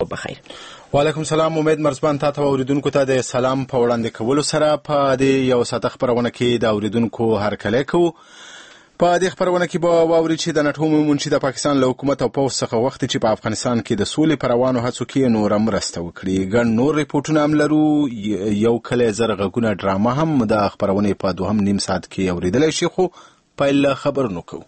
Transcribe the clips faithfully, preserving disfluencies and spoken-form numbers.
بخیر. وعلیکم سلام. امید مرزبان تاسو اوریدونکو ته د سلام په وړاندې کولو سره په دې یو ساعت خبرونه کې د اوریدونکو هرکلی کوو. په دې خبرونه کې به واوري چې د نټو منشي د پاکستان له حکومت او پوځ څخه وخت چې په افغانستان کې د سولې پر روانو هڅو کې نور مرسته وکړي. ګڼ نور ریپورتونه هم لرو. یو کله زر غږونه ډرامه هم د خبرونې په دوهم نیم ساعت کې اوریدلی شي، خو پیل خبرونه کوو.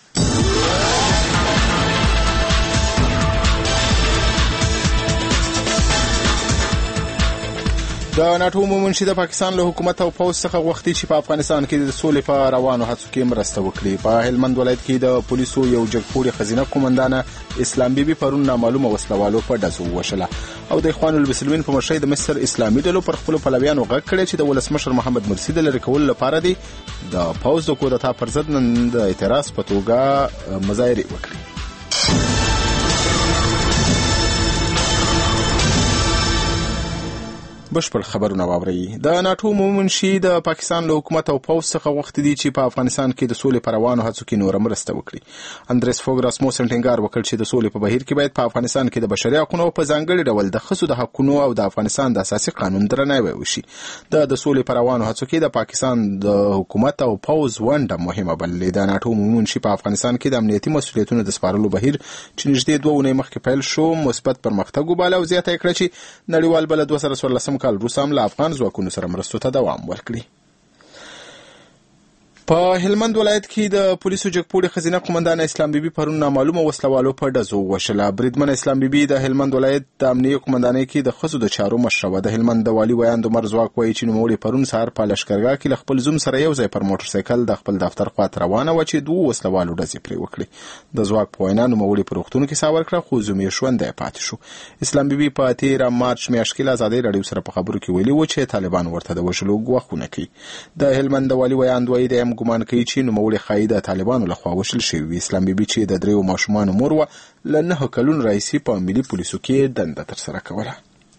د ناتو منشي د پاکستان له حکومت او پوځ څخه غوښتي چې په افغانستان کې د سولې په روانو هڅو کې مرسته وکړي. په هلمند ولایت کې د پولیسو یو جګپوړي خزینه قومندانه اسلام بیبي پرون نامعلومه وسلوالو په ډزو وشله او د اخوان المسلمین په مشرۍ د مصر اسلامي ډلو پر خپل پلویانو غږ کړی چې د ولسمشر محمد مرسي د لرې کولو لپاره دی د پوځ د کودتا پر ضد نن د اعتراض په توګه مظاهرې وکړي. بشپړ خبرونه واوري. د ناتو منشي د پاکستان له حکومت او پوځ څخه غوښتي دي چې په افغانستان کې د سولې پر روانو هڅو کې نور مرسته وکړي. اندریس فوګ راسموسن ټینګار وکړ چې د سولې په بهیر کې باید په افغانستان کې د بشري حقوقو په ځانګړي ډول د ښځو د حقوقو او د افغانستان د اساسي قانون درناوی وشي. د د سولې پر روانو هڅو کې د پاکستان د حکومت او پوځ ونډه مهمه بللې. د ناتو منشي په افغانستان کې د امنیتي مسؤلیتونو د سپارلو بهیر چې نږدې دوه اونۍ مخکې پیل شو مثبت پرمختګ وباله او زیاته کړه چې نړیوال بل دوه زره څوارلسم کال وروسته هم له افغان ځواکونو سره مرستو ته دوام ورکړي. په هلمند ولایت کې د پولیسو جګپوړي خزینه قومندان اسلام بیبي پرون نامعلومه وسلوالو په ډزو وشله. بریدمن اسلام بیبي د هلمند ولایت د امنیه قومندانۍ کې د ښځو د چارو مشره وه. د هلمند د والي ویاند عمر ځواک وایي چې نوموړې پرون سهار په لښکرګاه کې له خپل زوم سره یو ځای پر موټرسایکل د خپل دفتر خواته روانه وه چې دوه وسلوالو ډزې پرې وکړې. د ځواک په وینا نوموړې په روغتون کې ساه ورکړه خو زوم یې ژوندی پاتې شو. اسلام بیبي په تېره مارچ میاشت کې له ازادۍ راډیو سره په خبرو کې ویلي و چې طالبان ورته د وژلو ګواښونه کوي. د هلمند د والي ویاند وایي دی هم ګمان کوي چې نوموړې ښایي د طالبانو لخوا وژل شوي. اسلام بیبي چې د دریو ماشومانو مور وه له نهه کلونو راهیسې په ملي پولیسو کې دنده ترسره کوله.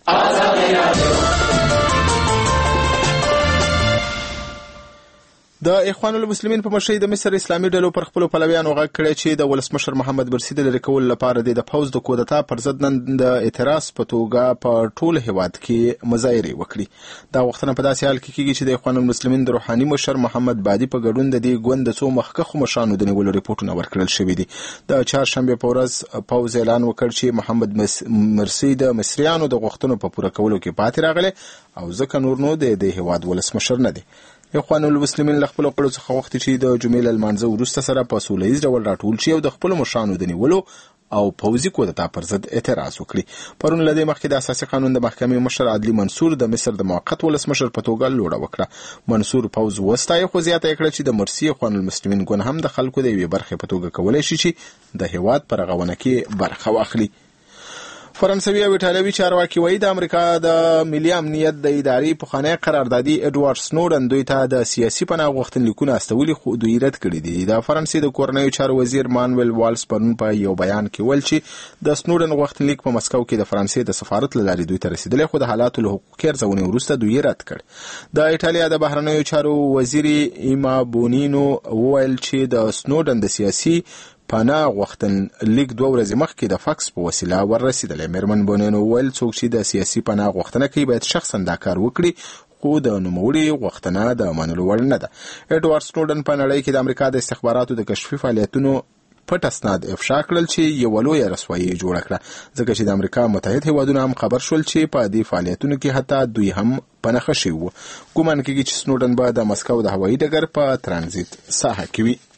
د اخوان المسلمین په مشرۍ د مصر اسلامي ډلو پر خپل پلویانو غږ کړی چې د ولسمشر محمد مرسي د لرې کولو لپاره د پوځ د کودتا پر ضد نن د اعتراض په توګه په ټول هیواد کې مظاهرې وکړي. دا وختونه په داسې حال کې کېږي چې د اخوان المسلمین د روحاني مشر محمد بادي په ګډون د دې ګوند د څو مخکښو مشرانو د نیولو ریپورټونه ورکړل شوي دي. د چهارشنبې په ورځ پوځ اعلان وکړ چې محمد مرسي د مصریانو د غوښتنو په پوره کولو کې پاتې راغلی او ځکه نور نو د دې هیواد ولسمشر نه دی. اخوان المسلمین له خپلو غړو څخه غوښتي چې د جمعې له لمانځه وروسته سره په سوله ییز ډول راټول شي او د خپلو مشرانو د نیولو او پوځي کودتا پر ضد اعتراض وکړي. پرون له دې مخکې د اساسي قانون د محکمې مشر عدلي منصور د مصر د موقت ولسمشر په توګه لوړه وکړه. منصور پوځ وستایه خو زیاته کړه چې د مرسي اخوان المسلمین ګوند هم د خلکو د یوې برخې په توګه کولی شي چې د هیواد په رغونه کې برخه واخلي. فرانسوي او ایټالوي چارواکي وایي د امریکا د ملي امنیت د ادارې پخوانی قراردادي اډوارډ سنوډن دوی ته د سیاسي پناه غوښتنلیکونه استولي خو دوی رد کړي دي. د فرانسې د کورنیو چارو وزیر مانویل والز پرون په یو بیان کې ویل چې د سنوډن غوښتنلیک په مسکو کې د فرانسې د سفارت له لارې دوی ته رسیدلی خو د حالاتو له حقوقي ارزونې وروسته دوی رد کړ. د ایټالیا د بهرنیو چارو وزیر ایما بونینو وویل چې د سنوډن د سیاسي پناه غوښتن لیک دوه ورځې مخکې د فاکس په وسیله وررسېدلی. میرمن بونینو ویل څوک چې د سیاسي پناه غوښتنه کوي باید شخصا دا کار وکړي خو د نوموړي غوښتنه د منلو وړ نه ده. ایډوارډ سنوډن په نړۍ کې د امریکا د استخباراتو د کشفي فعالیتونو پټ اسناد افشا کړل چې یوه لویه رسوایي جوړه کړه ځکه چې د امریکا متحد هیوادونه هم خبر شول چې په دې فعالیتونو کې حتی دوی هم په نښه شوي وو. ګومان کېږي چې سنوډن به د مسکو د هوایي ډګر په ترانزیت ساحه کې وي.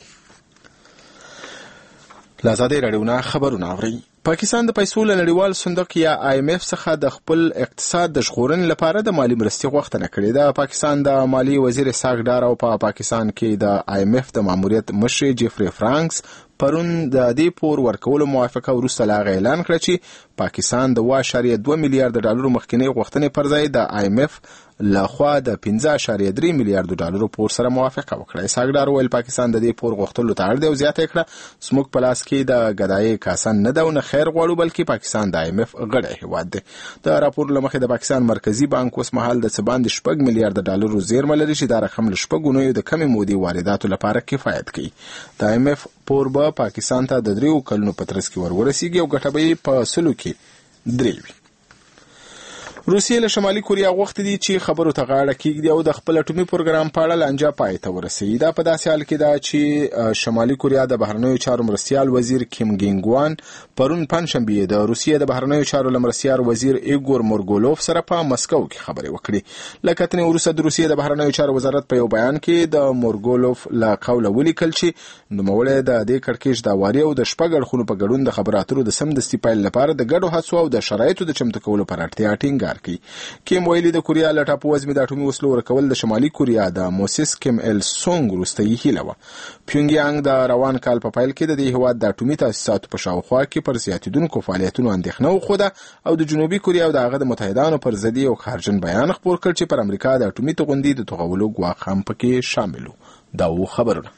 لازادې راډیونا خبرونه اوري. پاکستان د پیسو له نړیوال صندوق یا آی ایم اف څخه د خپل اقتصاد د ژغورنې لپاره د مالی مرستې غوښتنه کړې ده. پاکستان د مالی وزیر اسحاق ډار او په پاکستان کې د آی ایم اف د ماموریت مشر جیفری فرانکس پرون د دې پور ورکولو موافقه وروسته لا اعلان کړ چې پاکستان د واش اړیه دوه میلیارډ ډالرو مخکنی غوښتنې پر ځای د آی ایم اف لخوا د پنځه اعشاریه درې میلیارډ ډالرو پور سره موافقه وکړه. اسحاق ډار ویل پاکستان د دې پور غوښتلو ته اړ دی او زیاته کړه زموږ په لاس کې د ګدایي کاسن نه ده او نه خیر غواړو بلکې پاکستان د آی ایم اف غړی هیواد دی. د راپور له مخې د پاکستان مرکزی بانک اوس مهال د څه باندې شپږ میلیارډ ډالرو زیرمه لري چې دا رقم له شپږو نویو د کمې مودې وارداتو لپاره کفایت کوي. د آی ایم اف پور به پاکستان ته د دریو کلونو په ترڅ کې ورورسیږي او ګټه به یې په سلو کې درې وي. روسیې له شمالي کوریا غوښتي دي چې خبرو ته غاړه کېږدي او د خپل اټومي پروګرام په اړه لانجه پای ته ورسوي. دا په داسې حال کې ده چې شمالي کوریا د بهرنیو چارو مرستیال وزیر کیم ګینګ وان پرون پنجشنبه د روسیې د بهرنیو چارو مرستیال وزیر ایګور مورګولوف سره په مسکو کې خبرې وکړې. له کتنې وروسته د روسیې د بهرنیو چارو وزارت په یو بیان کې د مورګولوف له قوله ولیکل چې نوموړی د دې کړکېچ د واري او د شپږ اړخونو په ګډون د خبرو اترو د سمدستي پیل لپاره د ګډو هڅو او د شرایطو د چمتو کولو پر اړتیا ټینګار کیم ویلي د کوریا له ټاپو وزمې د اټومي وسلو ورکول د شمالي کوریا د موسس کیم ال سونګ وروستۍ هیله وه. پیونګ یانګ د روان کال په پیل کې د دې هیواد د اټومي تاسیساتو په شاوخوا کې پر زیاتېدونکو فعالیتونو اندېښنه وښوده او د جنوبي کوریا او د هغه د متحدانو پر ضد یو خارجن بیان خپور کړ چې پر امریکا د اټومي توغندي د توغولو ګواښ هم پکې شامل و. دا و خبرونه.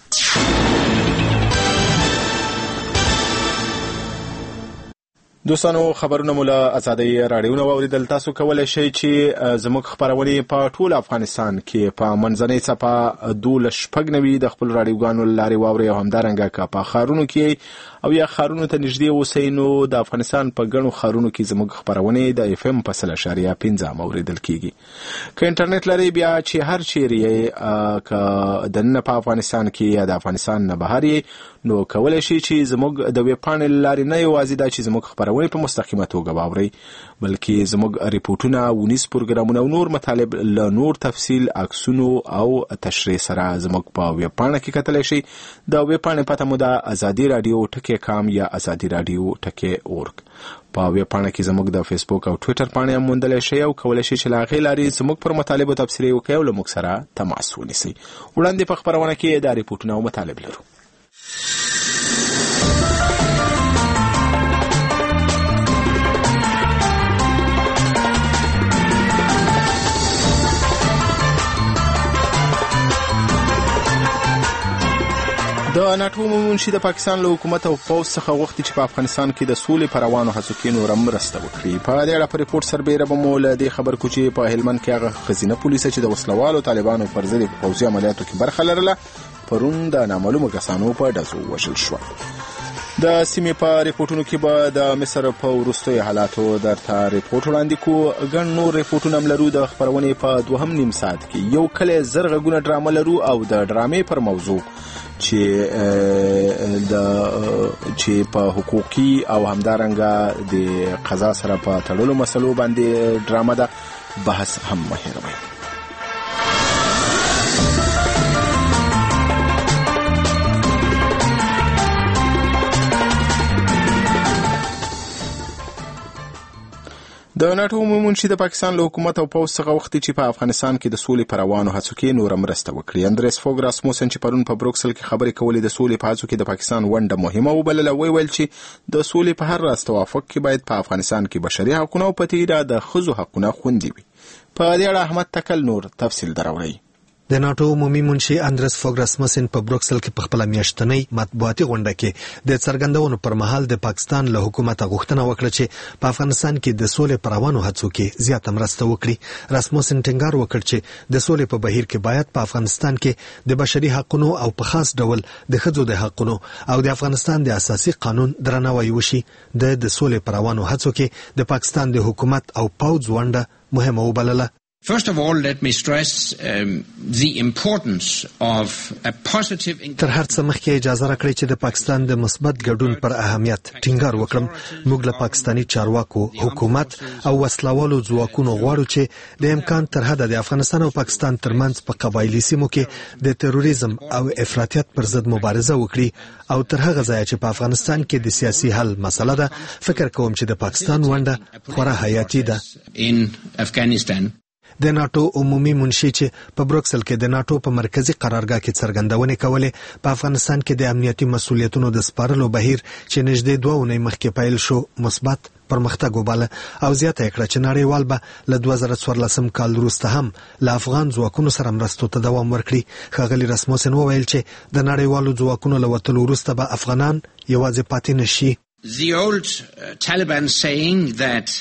دوستانو خبرونه مو له ازادۍ راډیو نه واوریدل. تاسو کولی شئ چې زموږ خپرونې په ټول افغانستان کې په منځنۍ څپه دولس شپږ نوي د خپل راډیوګانو له لارې واورئ او همدارنګه که په ښارونو کې او یا ښارونو ته نږدې اوسئ نو د افغانستان په ګڼو ښارونو کې زموږ خپرونې د اف ام په سل اشاریه پنځه هم اورېدل کېږي. که انټرنیټ لرئ بیا چې هر چیرې یې که دننه په افغانستان کې یا د افغانستان نه بهر یې نو کولی شئ چې زموږ د ویب پاڼې له لارې نه یوازې دا چې زموږ خپرونې په مستقیمه توګه واورئ بلکې زموږ ریپورټونه ونیز پروګرامونه او نور مطالب له نور تفصیل عکسونو او تشریح سره زموږ په ویب پاڼه کې کتلی شئ. د ویب پاڼې پته مو د ازادي راډیو ټکی کام یا ازادي راډیو ټکی اورګ. په ویب پاڼه کې زموږ د فیسبوک او ټویټر پاڼې هم موندلی شئ او کولی شئ چې له هغې لارې زموږ پر مطالبو تبصرې وکړئ او له موږ سره تماس ونیسئ. وړاندې په خپرونه کې دا ریپورټونه او مطالب لرو. د ناټو عمومي منشي د پاکستان له حکومت او پوځ څخه غوښتي چې په افغانستان کې د سولې په روانو هڅو کې نوره مرسته وکړي. په دې اړه په ریپورټ سربیره به مو له دې خبر کړو چې په هلمند کې هغه ښځینه پولیسه چې د وسلوالو طالبانو پر ضد په پوځي عملیاتو کې برخه لرله پرون د نامعلومو کسانو په ډزو وژل شوه. د سیمې په ریپورټونو کې به د مصر په وروستیو حالاتو درته ریپورټ وړاندې کوو. ګڼ نور ریپورټونه هم لرو. د خپرونې په دوهم نیم ساعت کې یو کلی زر غږونه ډرامه لرو او د ډرامې پر موضوع چې د چې په حقوقي او همدارنګه د قضا سره په تړلو مسلو باندې ډرامه ده بحث هم مه هېروئ. د ناټو عمومي منشي د پاکستان له حکومت او پوځ څخه غوښتي چې په افغانستان کې د سولې په روانو هڅو کې نوره مرسته وکړي. اندریس فوګ راسموسن چې پرون په بروکسل کې خبرې کولې د سولې په هڅو کې د پاکستان ونډه مهمه وبلله ویل چې د سولې په هر راز توافق کې باید په افغانستان کې بشري حقونه او په تیره د ښځو حقونه خوندي وي. په دې اړه احمد تکل نور تفصیل دراوړي. د ناټو عمومي منشي اندریس فوګ راسموسن په بروکسل کې په خپل میاشتنۍ مطبوعاتي غونډه کې د څرګندونو پر مهال د پاکستان له حکومت غوښتنه وکړه چې په افغانستان کې د سولې پر روانو هڅو کې زیاته مرسته وکړي. راسموسن ټینګار وکړ چې د سولې په بهیر کې باید په افغانستان کې د بشري حقوقو او په خاص ډول د ښځو د حقوقو او د افغانستان د اساسي قانون درناوی وشي. د د سولې پر روانو هڅو کې د پاکستان د حکومت او پوځ ونډه مهمه وبلله. First of all, let me stress um, the importance of a positive... تر هر څه مخکې اجازه راکړئ چې د پاکستان د مثبت ګډون پر اهمیت ټینګار وکړم. موږ له پاکستاني چارواکو، حکومت او وسلوالو ځواکونو غواړو چې د امکان تر حده د افغانستان او پاکستان ترمنځ په قبایلي سیمو کې د تروریزم او افراطیت پر ضد مبارزه وکړي او تر هغه ځایه چې په افغانستان کې د سیاسي حل مسله ده، فکر کوم چې د پاکستان ونډه خورا حیاتي ده. in Afghanistan د ناټو عمومي منشي چې په بروکسل کې د ناټو په مرکزی قرارګاه کې څرګندونې کولې په افغانستان کې د امنیتي مسولیتونو د سپارلو بهیر چې نږدې دوه اونۍ مخکې پیل شو مثبت پرمختګ وباله او زیاته کړه چې نړیوال به له دوه زره څوارلسم کال وروسته هم له افغان ځواکونو سره مرستو ته دوام ورکړي. ښاغلي راسموسن وویل چې د نړیوالو ځواکونو له وتلو وروسته به افغانان یوازې پاتې نشي. The old uh, Taliban saying that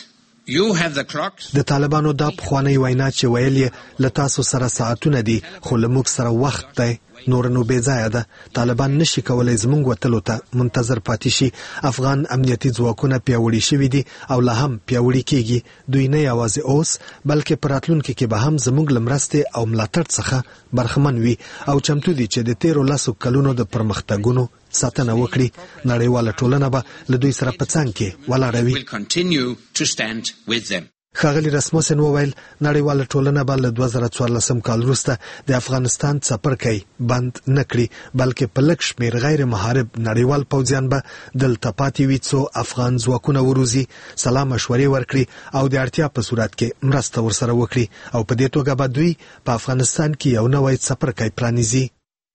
You have the clocks. د طالبانو دا پخوانی وینا چې ویل یې له تاسو سره ساعتونه دي خو له موږ سره وخت دی نور نو بې ځایه ده. طالبان نشي کولای زموږ وتلو ته منتظر پاتې شي. افغان امنیتي ځواکونه پیاوړي شوي دي او لا هم پیاوړي کیږي. دوی نه یوازې اوس بلکې په راتلونکي کې به هم زموږ له مرستې او ملاتړ څخه برخمن وي او چمتو دي چې د تیرو لسو کلونو د پرمختګونو ساتنه وکړي. نړیواله ټولنه به له دوی سره په څنګ کې ولاړه وي. ښاغلي رسموسن وویل نړیواله ټولنه به له دوه زره څوارلسم کال وروسته د افغانستان څپرکی بند نه کړي بلکې په لږ شمېر غیر محارب نړیوال پوځیان به دلته پاتې وي څو افغان ځواکونه وروزي، سلا مشورې ورکړي او د اړتیا په صورت کې مرسته ورسره وکړي او په دې توګه به دوی په افغانستان کې یو نوی څپرکی پرانیزي.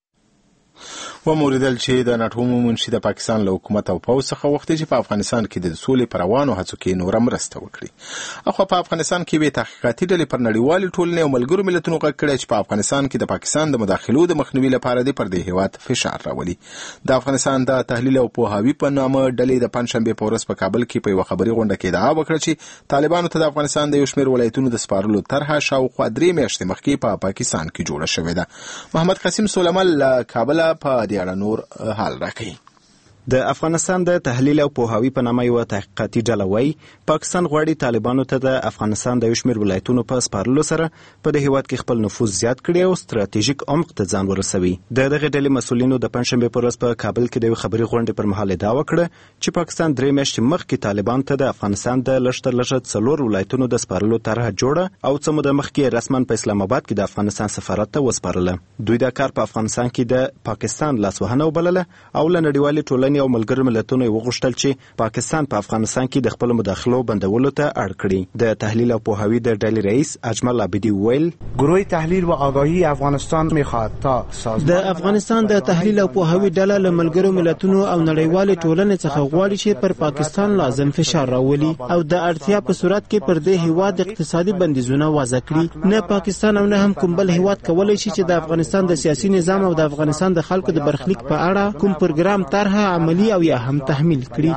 وموریدل چې د ناټو منشي د پاکستان له حکومت او پوځ څخه وخت چې په افغانستان کې د سولې پر روانو هڅو کې نور مرسته وکړي. اخو په افغانستان کې به تحقیقاتي ډلې پر نړیوالې ټولنې او ملګرو ملتونو غږ کړی چې په افغانستان کې د پاکستان د مداخلو د مخنیوي لپاره د پردې هیواد فشار راولي. د افغانستان د تحلیل او پوهاوی په نامه ډلې د پنځشنبه په ورځ په کابل کې په یو خبري غونډه کې ادعا وکړه چې طالبانو ته د افغانستان د یو شمېر ولایتونو د سپارلو طرحه شاوخوا درې میاشتې مخکې په پا پاکستان کې جوړه شوې ده. محمد قاسم سولمل له کابل په دې اړه نور حال راکړي. د افغانستان د تحلیل او پوهاوی په نامه یو تحقیقاتي ډله وايي پاکستان غواړي طالبانو ته د افغانستان د یو شمېر ولایتونو په سپارلو سره په دې هیواد کې خپل نفوذ زیات کړي او ستراتیژیک عمق ته ځان ورسوي. د دغه ډلې مسؤلینو د پنځشنبه په ورځ په کابل کې د یو خبري غونډې پر مهال ادعا وکړه چې پاکستان درې میاشتې مخکې طالبان ته د افغانستان د لږتر لږه څلور ولایتونو د سپارلو طرحه جوړه او څه موده مخکې رسما په اسلام آباد کې د افغانستان سفارت ته وسپارله. دوی دا کار په افغانستان کې د پاکستان لاسوهنه وبلله او له نړیوالې ټولنې او ملګرو ملتونو وغوښتل چې پاکستان په افغانستان کې د خپل مداخلو بندولو ته اړ کړي. د تحلیل او پوهاوی د ډلې رئیس اجمل عابدی ویل گروه تحلیل و آگاهی افغانستان میخواد تا د افغانستان د تحلیل او پوهاوی ډله له ملګرو ملتونو او نړیوالې ټولنې څخه غواړي چې پر پاکستان لازم فشار راولي او د اړتیا په صورت کې پر دې هیواد اقتصادي بندیزونه وضع کړي. نه پاکستان او نه هم کوم بل هیواد کولای شي چې د افغانستان د سیاسي نظام او د افغانستان د خلکو د برخلیک په اړه کوم پروګرام طرحه عملی او یا هم تحمیل کړي.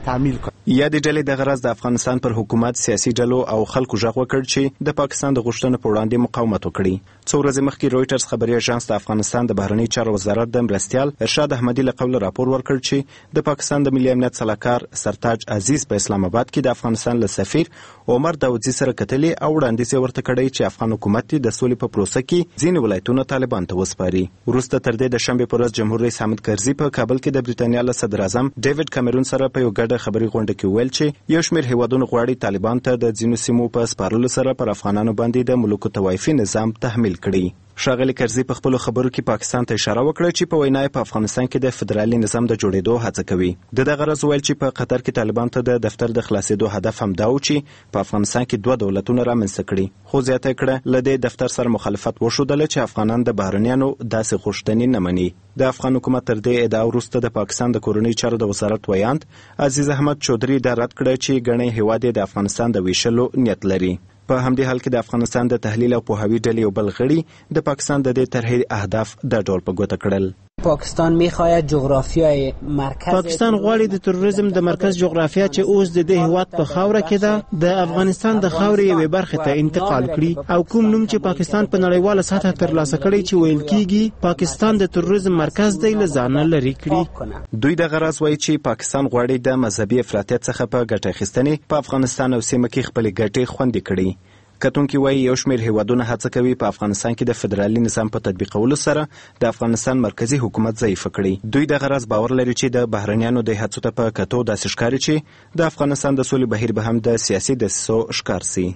یا د ډلې د غرض د افغانستان پر حکومت سیاسي ډلو او خلکو ژغ وکړ چې د پاکستان د غوښتنو په وړاندې مقاومت وکړي. څو ورځې مخکې رويټرز خبري اژانس د افغانستان د بهرنی چارو وزارت د مرستیال ارشاد احمدي له قوله راپور ورکړ چې د پاکستان د ملي امنیت سلاکار سرتاج عزیز په اسلام آباد کې د افغانستان له سفیر عمر داودزي سره کتلې او وړاندیز ورته کړی چې افغان حکومت د سولې په پروسه کې ځینې ولایتونه طالبان ته وسپاري. وروسته تر دې د شنبه پر ورځ جمهور رئیس حامد کرزي په کابل کې د بریټانیا له صدر اعظم ډیوډ کامرون سره په یو ګډه خبري غونډه کې ویل چې یو شمېر هیوادونو غواړي طالبان ته د ځینو سیمو په سپارلو سره پر افغانانو باندې د ملوک الطوایفي نظام تحمیل کړي. ښاغلي کرزي په خپلو خبرو کې پاکستان ته اشاره وکړه چې په وینا په افغانستان کې د فدرالي نظام د جوړېدو هڅه کوي. د دغه غرض ویل چې په قطر کې طالبان ته د دفتر د خلاصېدو هدف هم دا و چې په افغانستان کې دوه دولتونه رامنځته کړي. خو زیاته کړه له دې دفتر سره مخالفت وښودله چې افغانان د بهرنیانو داسې غوښتنې نه مني. د افغان حکومت تر دې ادعا وروسته د پاکستان د کورنۍ چارو د وزارت ویاند عزیز احمد چودري دا رد کړه چې ګڼې هیواد د افغانستان د ویشلو نیت لري. په همدې حال کې د افغانستان د تحلیل او پوهاوی ډلې یو بل غړي د پاکستان د دې طرحې اهداف د ډول په ګوته کړل. پاکستان میخواهد جغرافیای مرکز پاکستان غواړي د تروریزم د مرکز جغرافیا چې اوس د دې هیواد په خاوره کې ده د افغانستان د خاورې یوې برخې ته انتقال کړي او کوم نوم چې پاکستان په نړیواله سطح ترلاسه کړي چې ویل کیږي پاکستان د تروریزم مرکز دی له ځانه لرې کړي. دوی د غرض وایي چې پاکستان غواړي د مذهبي افراطیت څخه په ګټه اخیستنې په افغانستان او سیمه کې خپل ګټې خوندي کړي. کتونکي وایي یو شمېر هیوادونه هڅه کوي په افغانستان کې د فدرالي نظام په تطبیقولو سره د افغانستان مرکزی حکومت ضعیف کړي. دوی د غرض باور لري چې د بهرنیانو د هڅو ته په کتو داسې ښکاري چې د افغانستان د سولې بهیر به هم د سیاسي دسیسو ښکار سي.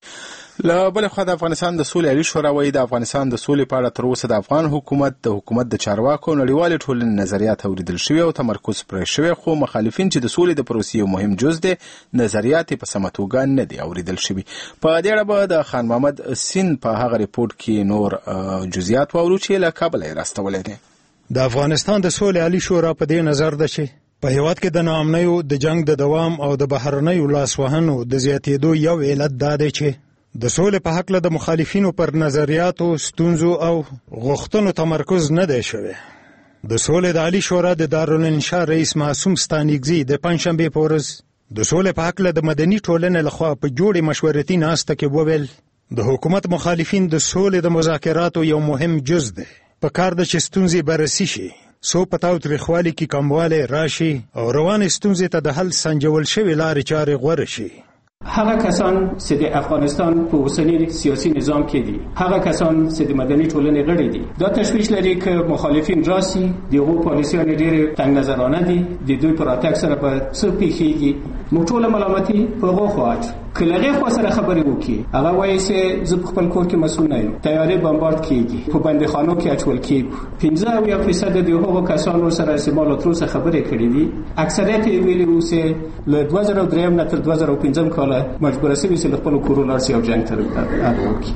له بل خوا د افغانستان د سولې عالی شورا وایي د افغانستان د سولې په اړه تر اوسه د افغان حکومت د حکومت د چارواکو نړیوالې ټولنې نظریات اوریدل شوي او تمرکز پرې شوی، خو مخالفین چې د سولې د پروسې یو مهم جز دی نظریات په سمه توګه نه دي اوریدل شوي. په دې اړه به د خان محمد سین په هغه ریپورت کې نور جزئیات واورو چې له کابل یې راستولی دی. د افغانستان د سولې عالی شورا په دې نظر ده چې په هیواد کې د ناامنیو د جنگ د دوام او د بهرنیو لاسوهنو د زیاتېدو یو علت دا دی چې د سولې په حق له د مخالفینو پر نظریاتو، ستونزو او غوښتنو تمرکز نه دی شوی. د سولې د عالی شورا د دارالانشا رئیس معصوم ستانکزي د پنځشنبه په ورځ د سولې په هکله د مدني ټولنې لخوا په جوړې مشورتي ناسته کې وویل د حکومت مخالفین د سولې د مذاکراتو یو مهم جز دی. په کار د چې ستونزې بررسي شي، څو په تاو تریخوالي کې کموالی راشي او روانې ستونزې ته د حل سنجول شوې لارې چارې غوره شي. هغه کسان چې د افغانستان په اوسنی سیاسي نظام کې دي، هغه کسان چې د مدني ټولنې غړي دي، دا تشویش لري چې مخالفین راسي، دغه پالیسیانې ډېرې تنګ نظرانه دي، د دوی پر اتاک سره به څه پیښیږي. موږ ټول ملامتي په هغه خوا اچو. که له هغې خوا سره خبرې وکړي، هغه وایي چې زه په خپل کور کې مسؤل نه یم، تیارې بمبارد کېږي، په بندیخانو کې اچول کېږو. پنځه اویا فیصده د هغو کسانو سره چې ما لا تر اوسه خبرې کړې دي، اکثریت یې ویلي وو چې له دوه زره درېیم نه تر دوه زره پنځم کاله مجبوره سوي چې له خپلو کورو لاړ شي او جنګ ته اړ وکړي.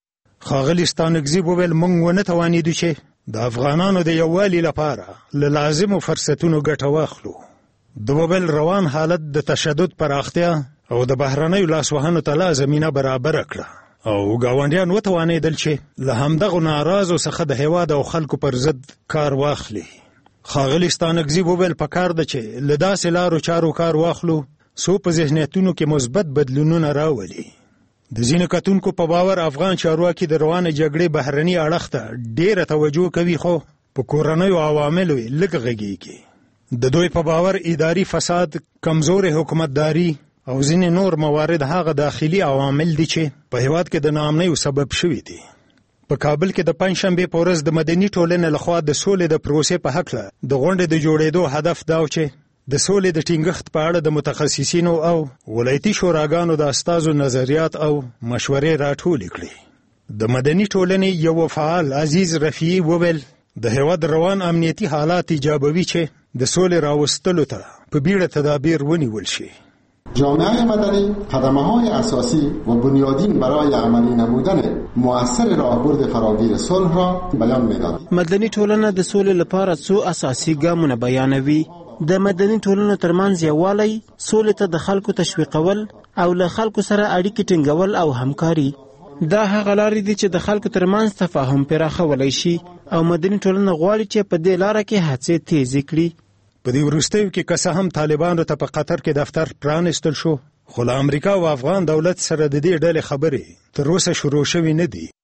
ښاغلي ستانکزي وویل موږ ونه توانېدو چې د افغانانو د یووالي لپاره له لازمو فرصتونو ګټه واخلو. د وویل روان حالت د تشدد پراختیا او د بهرنیو لاسوهنو ته لا زمینه برابره کړه او ګاونډیان وتوانېدل چې له همدغو ناراضو څخه د هېواد او خلکو پر ضد کار واخلي. ښاغلي ستانکزي وویل پکار ده چې له داسې لارو چارو کار واخلو څو په ذهنیتونو کې مثبت بدلونونه راولي. د ځینو کتونکو په باور افغان چارواکي د روانې جګړې بهرني اړخ ته ډېره توجه کوي، خو په کورنیو عواملو یې لږ غږېږي. د دوی په باور اداري فساد، کمزورې حکومتداري او ځینې نور موارد هغه داخلي عوامل دي چې په هېواد کې د ناامنیو سبب شوي دي. په کابل کې د پنجشنبې په ورځ د مدني ټولنې لخوا د سولې د پروسې په هکله د غونډې د جوړېدو هدف دا و چې د سولې د ټینګښت په اړه د متخصصینو او ولایتي شوراګانو د استازو نظریات او مشورې راټولې کړي. د مدني ټولنې یو فعال عزیز رفیعي وویل د هېواد روان امنیتي حالات ایجابوي چې د سولې راوستلو ته په بیړه تدابیر ونیول شي. جامعه مدنی خدمه‌های اساسی و بنیادین برای عملی نمودن مؤثر راهبرد فراگیر صلح را بیان می‌دهد. مدني ټولنه د سولې لپاره څو اساسي ګامونه بیانوي. د مدني ټولنو ترمنځ یووالی، سولې ته د خلکو تشویقول او له خلکو سره اړیکې ټینګول او همکاري. دا هغه لارې دي چې د خلکو ترمنځ تفاهم پراخولی شي او مدني ټولنه غواړي چې په دې لاره کې هڅې تیزې کړي. په دې وروستیو کې که څه هم طالبانو ته په قطر کې دفتر پرانستل شو، خو له امریکا او افغان دولت سره د دې ډلې خبرې تر اوسه شروع شوي نه دي.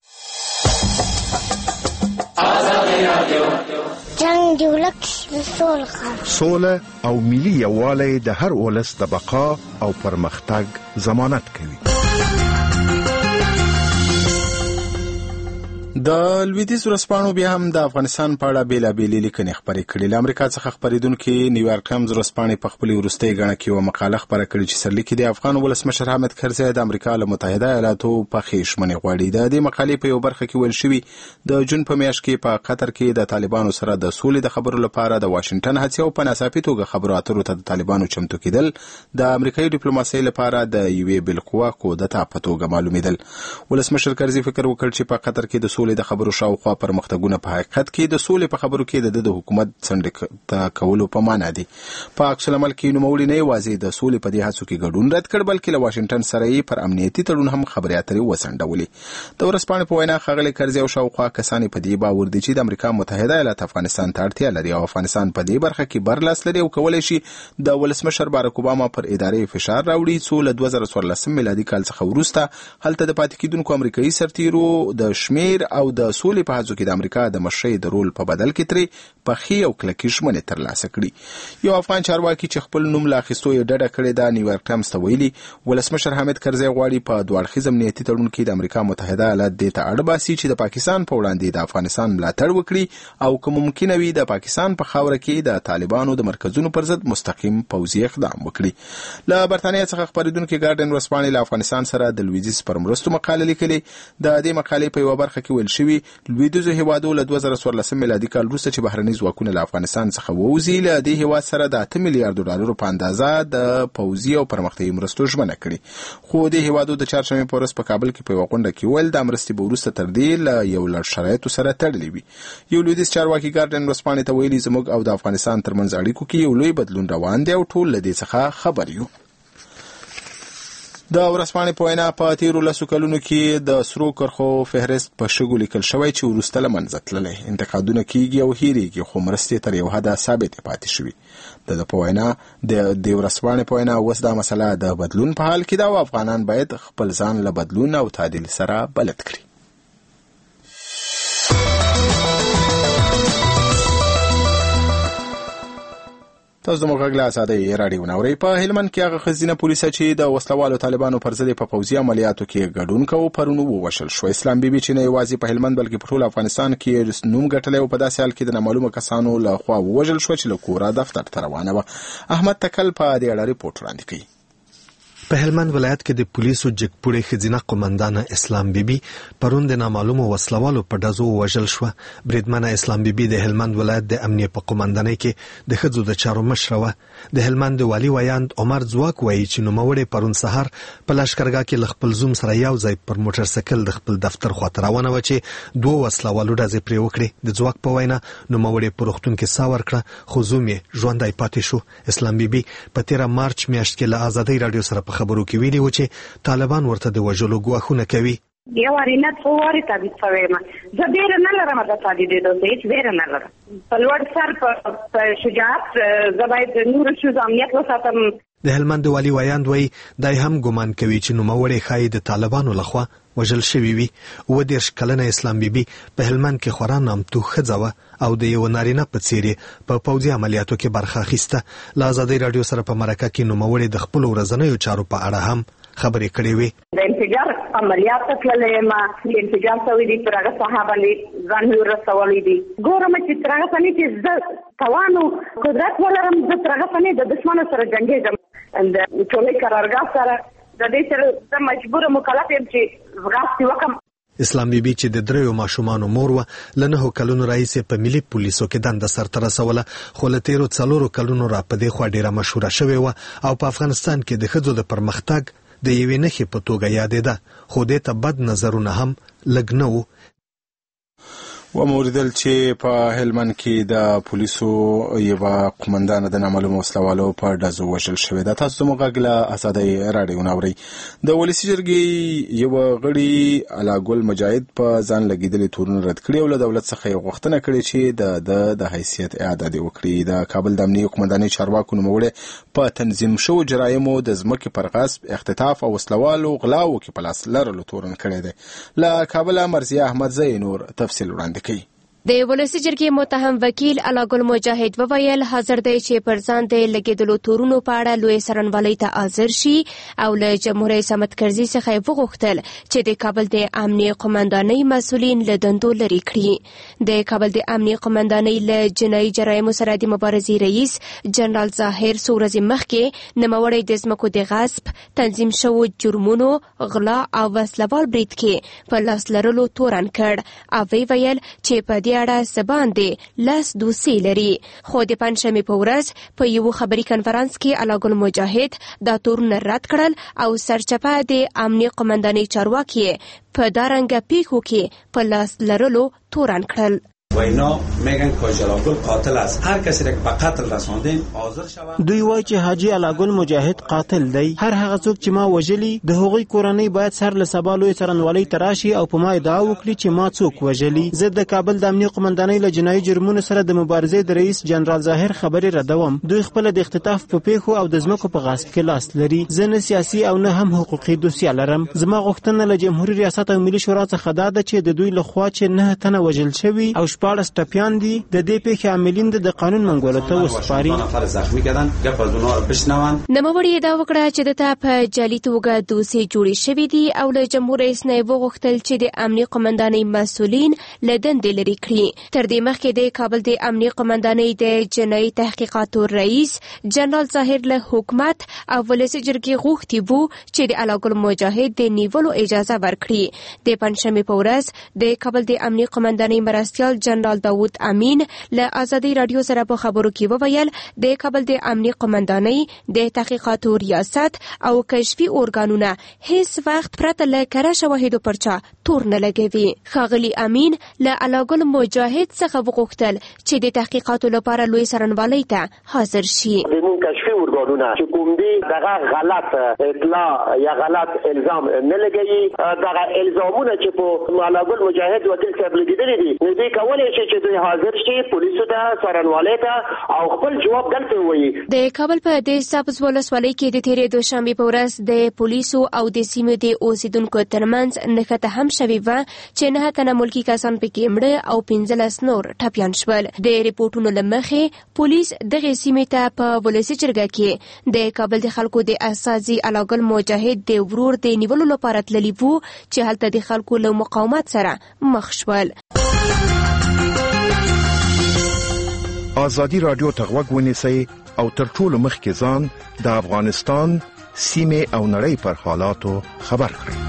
جنګ د ولس سوله او ملي یووالی د هر ولس د بقا او پرمختګ ضمانت کوي. د لویدیځ ورځپاڼو بیا هم د افغانستان په اړه بېلابېلې لیکنې خپرې کړې. له امریکا څخه خپرېدونکې نیویارک ټایمز ورځپاڼې په خپلې وروستۍ ګڼه کې یوه مقاله خپره کړې چې سرلیک د افغان ولسمشر حامد کرزی د امریکا له متحده ایالاتو پخې شمنې غواړي. د دې مقالې په یو برخه کې ویل شوي د جون په میاشت کې په قطر کې د طالبانو سره د سولې د خبرو لپاره د واشنګټن هڅې او په ناڅاپي توګه خبرو اترو ته د طالبانو چمتو کېدل د امریکایي ډیپلوماسۍ لپاره د یوې بالقوه کودتا په توګه معلومېدل. ولسمشر کرزي فکر وکړ چې په قطر کې د سولې د خبرو شاوخوا پرمختګونه په حقیقت کې د سولې په خبرو کې د د حکومت څنډې کولو په معنا دي. په عکس العمل کې نوموړي نه یوازې د سولې په دې هڅو کې ګډون رد کړ، بلکې له واشنګټن سره یې پر امنیتي تړون هم خبرې اترې وڅنډولې. د ورځپاڼې په وینا ښاغلی کرزي او شاوخوا کسان په دې باور دي چې د امریکا متحده ایالات افغانستان ته اړتیا لري او افغانستان په دې برخه کې برلاس لري او کولی شي د ولسمشر باراک اوباما پر ادارې فشار راوړي، څو له دوه زره څوارلسم میلادي کال څخه وروسته هلته د پاتې کېدونکو امریکایي سرتیرو د شمیر او د سولې په هڅو کې د امریکا د مشرۍ د رول په بدل کې ترې پخې او کلکې ژمنې ترلاسه کړي. یو افغان چارواکي چې خپل نوم له اخیستو یې ډډه کړې ده نیویارک ټایمز ته ویلي ولسمشر حامد کرزی غواړي په دوه اړخیز امنیتي تړون کې د امریکا متحده ایالات دې ته اړ باسي چې د پاکستان په وړاندې د افغانستان ملاتړ وکړي او که ممکنه وي د پاکستان په خاوره کې د طالبانو د مرکزونو پر ضد مستقیم پوځي اقدام وکړي. له برتانیا څخه خپرېدونکې ګارډین ورځپاڼې له افغانستان سره د لویدیځ پر مرستو مقاله لیکلې. د دې مقالې په یوه برخه کې ویل شوي لویدیځو هېوادو له دوه زره څوارلسم میلادي کال وروسته چې بهرني ځواکونه له افغانستان څخه ووځي له دې هېواد سره د اته میلیارډو ډالرو په اندازه د پوځي او پرمختیایي مرستو ژمنه کړې. خو دې هېوادو د چهارشنبې په ورځ په کابل کې په یوه غونډه کې ویل دا مرستې به وروسته تر دې له یو لړ شرایطو سره تړلې وي. یو لویدیځ چارواکي ګارډین ورځپاڼې ته ویلي زموږ او د افغانستان ترمنځ اړیکو کې یو لوی بدلون روان دی او ټول له دې څخه خبر یو. د ورځپاڼې په وینا په تیرو لسو کلونو کې د سرو کرښو فهرست په شګو لیکل شوی چې وروسته له منځه تللی. انتقادونه کیږي او هیریږي خو مرستې تر یو حده ثابتې پاتې شوي. د په وینا د دې ورځپاڼې په وینا اوس دا مسله د بدلون په حال کې ده او افغانان باید خپل ځان له بدلون او تعدیل سره بلد کړي. تاسو د موږ له آزادۍ راډیو نوري په هلمند کې هغه خزینه پولیس چې د وسلوالو طالبانو پر ضد په پوځي عملیاتو کې ګډون کوي پرونو ووشل شو. اسلام بیبي چې نه یوازې په هلمند بلکې په ټول افغانستان کې نوم ګټلی او په داسې حال کې د نامعلومه کسانو له خوا ووژل شو چې له کوره دفتر ته روانه وه. احمد تکل په دې اړه ریپورت وړاندې کوي. په هلمند ولایت کې د پولیسو جګپوړې خزینه قومندان اسلام بیبي پرون د نامعلومو وسلوالو په ډزو وژل شو. بریدمنه اسلام بیبي د هلمند ولایت د امنیه په قومندانۍ کې د ښځو د چارو مشره وه. د هلمند والي ویاند عمر ځواک وایي چې نوموړې پرون سهار په لښکرګاه کې له خپل زوم سره یو ځای پر موټر سایکل د خپل دفتر خواته روانه وه چې دوه وسلوالو ډزې پرې وکړې. د ځواک په وینا نوموړې په روغتون کې ساه ورکړه خو زوم یې ژوندی پاتې شو. اسلام بیبي په تیره مارچ میاشت کې له آزادۍ راډیو سره په خبرو کې ویلي و چې طالبان ورته د وژلو ګواښونه کوي. یو وارینه څو وارې تابع شوی یم. زه ډېره نه لرم د تابعېدو څه هېڅ ویره نه لرم. په لوړ سر په شجاعت زه باید نورو ښځو امنیت وساتم. د هلمند والي ویاند وایي دی هم ګمان کوي چې نوموړې ښایي د طالبانو لخوا وژل شوي وي. اووه دېرش کلنه اسلام بیبي په هلمند کې خورا نامتو ښځه وه او د یو نارینه په څېر یې په پوځي عملیاتو کې برخه اخیسته. له آزادۍ راډیو سره په مرکه کې نوموړې د خپلو ورځنیو چارو په اړه هم خبرې کړې وې. د انفجار عملیات ته تللی یم. انفجار شوی دی پر هغه ساحه باندې ځان مې ورسولی دی. ګورم چې تر هغه سنې چې زه توان او قدرت ولرم زه تر هغه سنې د دښمنو سره جنګېږم. د ټولې قرارګاه سره د دې سره زه مجبوره مکلف یم چې ځغاستې وکړم. اسلام بیبي چې د دریو ماشومانو مور وه له نهو کلونو راهیسې په ملي پولیسو کې دنده سرته رسوله خو له تېرو څلورو کلونو را په دې خوا ډېره مشهوره شوې وه او په افغانستان کې د ښځو د پرمختګ د یوې نښې په توګه یادېده خو دې ته بد نظرونه هم لږ نه وو. وموریدل چې په هلمند کې د پولیسو یوه قومندانه د نامعلومو وسلوالو په ډزو وژل شوې ده. تاسو زموږ غږ له آزادۍ راډیو ناورئ. د ولسي جرګې یوه غړي علاګل مجاهد په ځان لګېدلي تورونه رد کړي او له دولت څخه یې غوښتنه کړې چې د د د حیثیت اعاده دې وکړي. د کابل د امنیې قومندانۍ چارواکو نوموړی په تنظیم شوو جرایمو د ځمکې پر غصب اختطاف او وسلوالو غلاو کې په لاس لرلو تورن کړی دی. له کابله مرضیه احمدزی نور تفصیل وړاندې کوي. د ولسي جرګې متهم وکیل علاګل مجاهد وویل حاضر دی چې پر ځان د لګېدلو تورونو په اړه لوی څارنوالۍ ته حاضر شي او له جمهور رئیس حامد کرزي څخه یې وغوښتل چې د کابل د امنیې قومندانۍ مسؤلین له دندو لرې کړي. د کابل د امنیې قومندانۍ له جنایي جرایمو سره د مبارزې رئیس جنرال ظاهر څو ورځې مخکې نوموړی د ځمکو د غصب تنظیم شوو جرمونو غلا او وسلوال برید کې په لاس لرلو تورن کړ او وی ویل چې په دې اړه سباندې لاس دوسي لري. خو د پنځشنبې په ورځ په یو خبري کنفرانس کې علاګل مجاهد دا تورونه رد کړل او سرچپه د امنیې قومندانۍ چارواکي په دارنګه پیښو کې په لاس لرلو تورن کړل. و اینا میگن که جلاگل قاتل است. هر کسی را که به قتل رساندیم حاضر شود. دوی وایي چې حاجی علاګل مجاهد قاتل دی. هر هغه څوک چې ما وژلي د هغوی کورنۍ باید سر له سبا لوی څارنوالۍ ته راشي او په ما ادعا وکړي چې ما څوک وژلي. زه د کابل د امنیې قومندانۍ له جنایي جرمونو سره د مبارزې د رئیس جنرال ظاهر خبرې ردوم. دوی خپل د اختطاف په پیښو او د ځمکو په غصب کې لاس لري. زه نه سیاسي او نه هم حقوقي دوسیه لرم. زما غوښتنه له جمهوریت ریاست او ملي شورا څخه دا ده چې د دوی له خوا چې نه تنه وژل شوي او شپاړس ټپیان دي د دې پیښې عاملین د قانون منګولو ته وسپاري. نوموړي ادعا وکړه چې د تا په جعلي توګه دوسیې جوړې شوې دي او له جمهور رئیس نه یې وغوښتل چې د امنیې قومندانۍ مسؤلین له دندې لرې کړي. تر دې مخکې د کابل د امنیې قومندانۍ د جنایي تحقیقاتو رئیس جنرال ظاهر له حکومت او ولسي جرګې غوښتي وو چې د علاګل مجاهد د نیولو اجازه ورکړي. د پنځشنبې په ورځ د کابل د امنیې قومندانۍ مرستیال جنرال داود امین له آزادۍ راډیو سره په خبرو کې وویل د کابل د امنیې قومندانۍ د تحقیقاتو ریاست او کشفي ارګانونه هیڅ وخت پرته له کره شواهدو پرچا تور نه لګوي. ښاغلي امین له علاګل مجاهد څخه وغوښتل چې د تحقیقاتو لپاره لوی څارنوالۍ ته حاضر شي. ارګانونه چې کوم دي دغه غلط اطلاع یا غلط الزام نه لګي دغه الزامونه چې په علاګل مجاهد وکیل صاحب لیدلې دي نو دوی کولای شي چې دوی حاضر شي پولیسو ته څارنوالۍ ته او خپل جواب دلته وایي. د کابل په د سبز ولسوالۍ کې د تیرې دوشنبه په ورځ د پولیسو او د سیمې د اوسیدونکو ترمنځ نښته هم شوې وه چې نه تنه ملکی کسان پکې مړه او پنځلس نور ټپیان شول. د ریپورتونو له مخې پولیس دغه سیمې ته په ولسي جرګه کې د کابل د خلکو د اساسي علاګل مجاهد د ورور د نیولو لپاره تللی وو چې هلته د خلکو له مقاومت سره مخ شول. ازادي رادیو ته غوږ ونیسئ او تر ټولو مخکې ځان د افغانستان سیمې او نړۍ پر حالاتو خبر کړئ.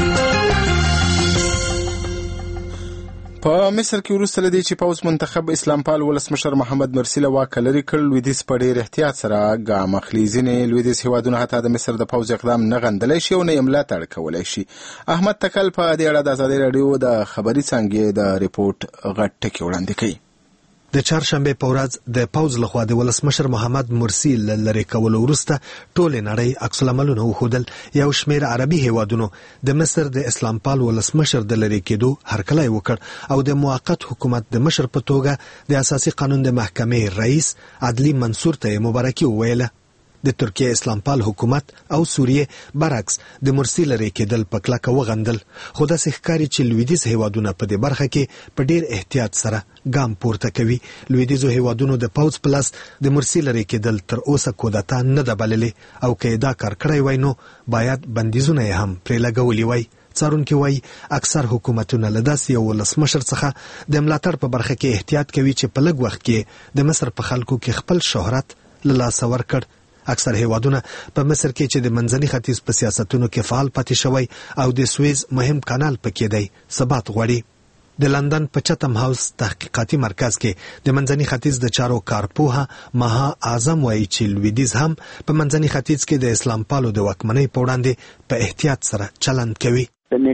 په مصر کې وروسته لدی چې پوز منتخب اسلامپال ولسمشر محمد مرسی له واک لري کړ لویدیځ په ډېر احتیاط سره ګام اخلي. ځینې لویدیځ هیوادونه حتی د مصر د پوز اقدام نه غندلی شي او نه یې ملاتړ کولی شي. احمد تکل په دې اړه د ازادي راډیو د خبري څانګې د ریپورت غټ ټکي وړاندې کوي. د چهارشنبه په ورځ د پوز لخوا د ولسمشر محمد مرسی لری کول وروسته ټول نړۍ عکس العملونه وښودل. یو شمېر عربي هیوادونو د مصر د اسلامپال ولسمشر د لری کېدو هرکلی وکړ او د موقت حکومت د مشر په توګه د اساسي قانون د محکمې رئیس عدلی منصور ته مبارکي وویله. د ترکیه اسلامپال حکومت او سوریه برعکس د مرسی لري کېدل په کلکه وغندل. خو داسې ښکاري چې لویدیځ هیوادونه په دې برخه کې په ډېر احتیاط سره ګام پورته کوي. لویدیځو هیوادونو د پوز پلاس د مرسی لري کېدل تر اوسه کودتا نه ده بللې او که دا کار کړی وای نو باید بندیزونه یې هم پرې لګولي وای. څارونکي وایي اکثر حکومتونه له داسې یو ولسمشر څخه د ملاتړ په برخه کې احتیاط کوي چې په لږ وخت کې د مصر په خلکو کې خپل شهرت له لاسه ورکړ. اکثر هیوادونه په مصر کې چې د منځني ختیځ په سیاستونو کې فعال پاتې شوی او د سویز مهم کانال پکې دی ثبات غواړي. د لندن په چتم هاوس تحقیقاتي مرکز کې د منځني ختیځ د چارو کارپوهه مها اعظم وایي چې لویدیځ هم په منځني ختیځ کې د اسلامپالو د واکمنۍ په وړاندې په احتیاط سره چلند کوي.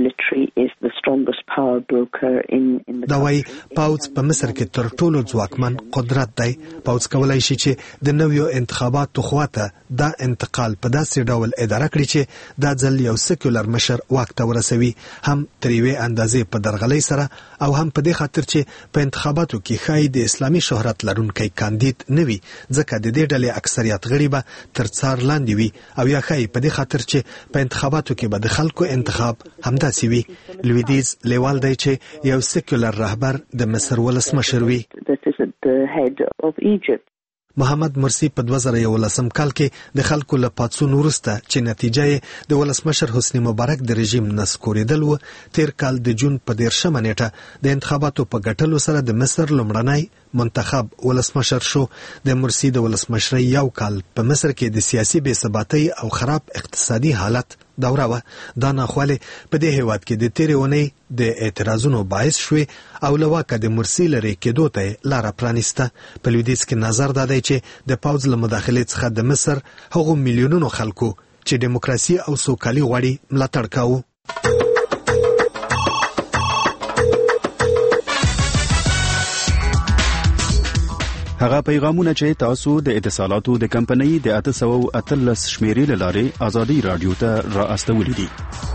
دا وایي پوز په مصر کې تر ټولو ځواکمن قدرت دی. پوز کولای شي چې د نویو انتخاباتو خواته دا انتقال په داسې ډول اداره کړي چې دا ځل یو سیکولر مشر واک ته ورسوي، هم تر یوې اندازې په درغلۍ سره او هم په دې خاطر چې په انتخاباتو کې ښایي د اسلامي شهرت لرونکی کاندید نه وي، ځکه د دې ډلې اکثریت غړي به تر څار لاندې وي، او یا ښایي په دې خاطر چې په انتخاباتو کې به د خلکو انتخاب همداسې وي. لویدیځ لیوال دی چې یو سیکولر رهبر د مصر ولسمشر وي. محمد مرسی په دوه زره یولسم کال کې د خلکو له پاڅون وروسته چې نتیجه یې د ولسمشر حسنی مبارک د رژیم نسکورېدل و، تیر کال د جون په دیرشمه نیټه د انتخاباتو په ګټلو سره د مصر لومړنی منتخب ولسمشر شو. د مرسی د ولسمشرۍ یو کال په مصر کې د سیاسي بې ثباتۍ او خراب اقتصادي حالت دوره وه. دا ناخواله په دې هیواد کې د تیرې اونۍ د اعتراضونو باعث شوې او له واکه د مرسی لرې کېدو ته لاره پرانیسته. په لویدیځ کې نظر دا دی چې د پوځ له مداخلې څخه د مصر هغو میلیونونو خلکو چې دیموکراسي او سوکالي غواړي ملاتړ کاوه. هغه پیغامونه چې تاسو د اتصالاتو د کمپنۍ د اته سوه اتلس شمیرې له لارې ازادي رادیو ته را استولې دي.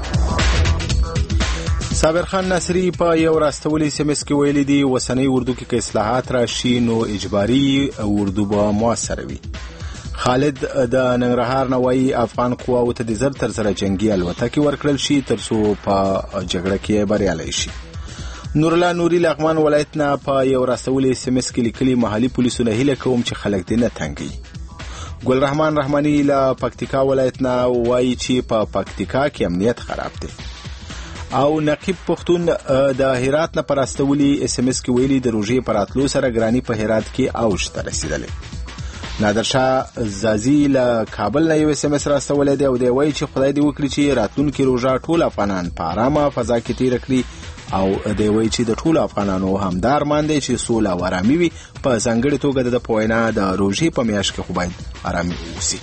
صابر خان ناصری په یو راستولي اس ام اس کې ویلي دي وسنۍ اردو کې که اصلاحات راشي نو اجباري اردو به موثر وي. خالد د ننګرهار نه وایي افغان قواو ته د زر تر زره جنگي الوتکې ورکړل شي ترڅو په جګړه کې بریالي شي. نور الله نوري لغمان ولایت نه په یو راستولي اس ام اس کې لیکلي محلي پولیسونه هیله کوم چې خلک دې نه تنګي. ګل رحمان رحماني له پکتیکا ولایت نه وایي چې په پکتیکا کې امنیت خراب دی. او نقیب پښتون د هرات نه پر راستولي اس ام اس کې ویلي د روژې پر اتلو سره ګرانی په هرات کې اوج ته رسیدلې. نادرشاه زازي له کابل نه یو اس ام اس راستولې دی او دی وایي چې خدای دې وکړي چې راتلونکي روژه ټول افغانان په آرامه فضا کې تیر کړي او دی وایي چې د ټولو افغانانو همدار مان دی چې سوله او آرامي وي. په ځانګړې توګه د په وینا د روژې په میاشت کې خو باید آرامي اوسي.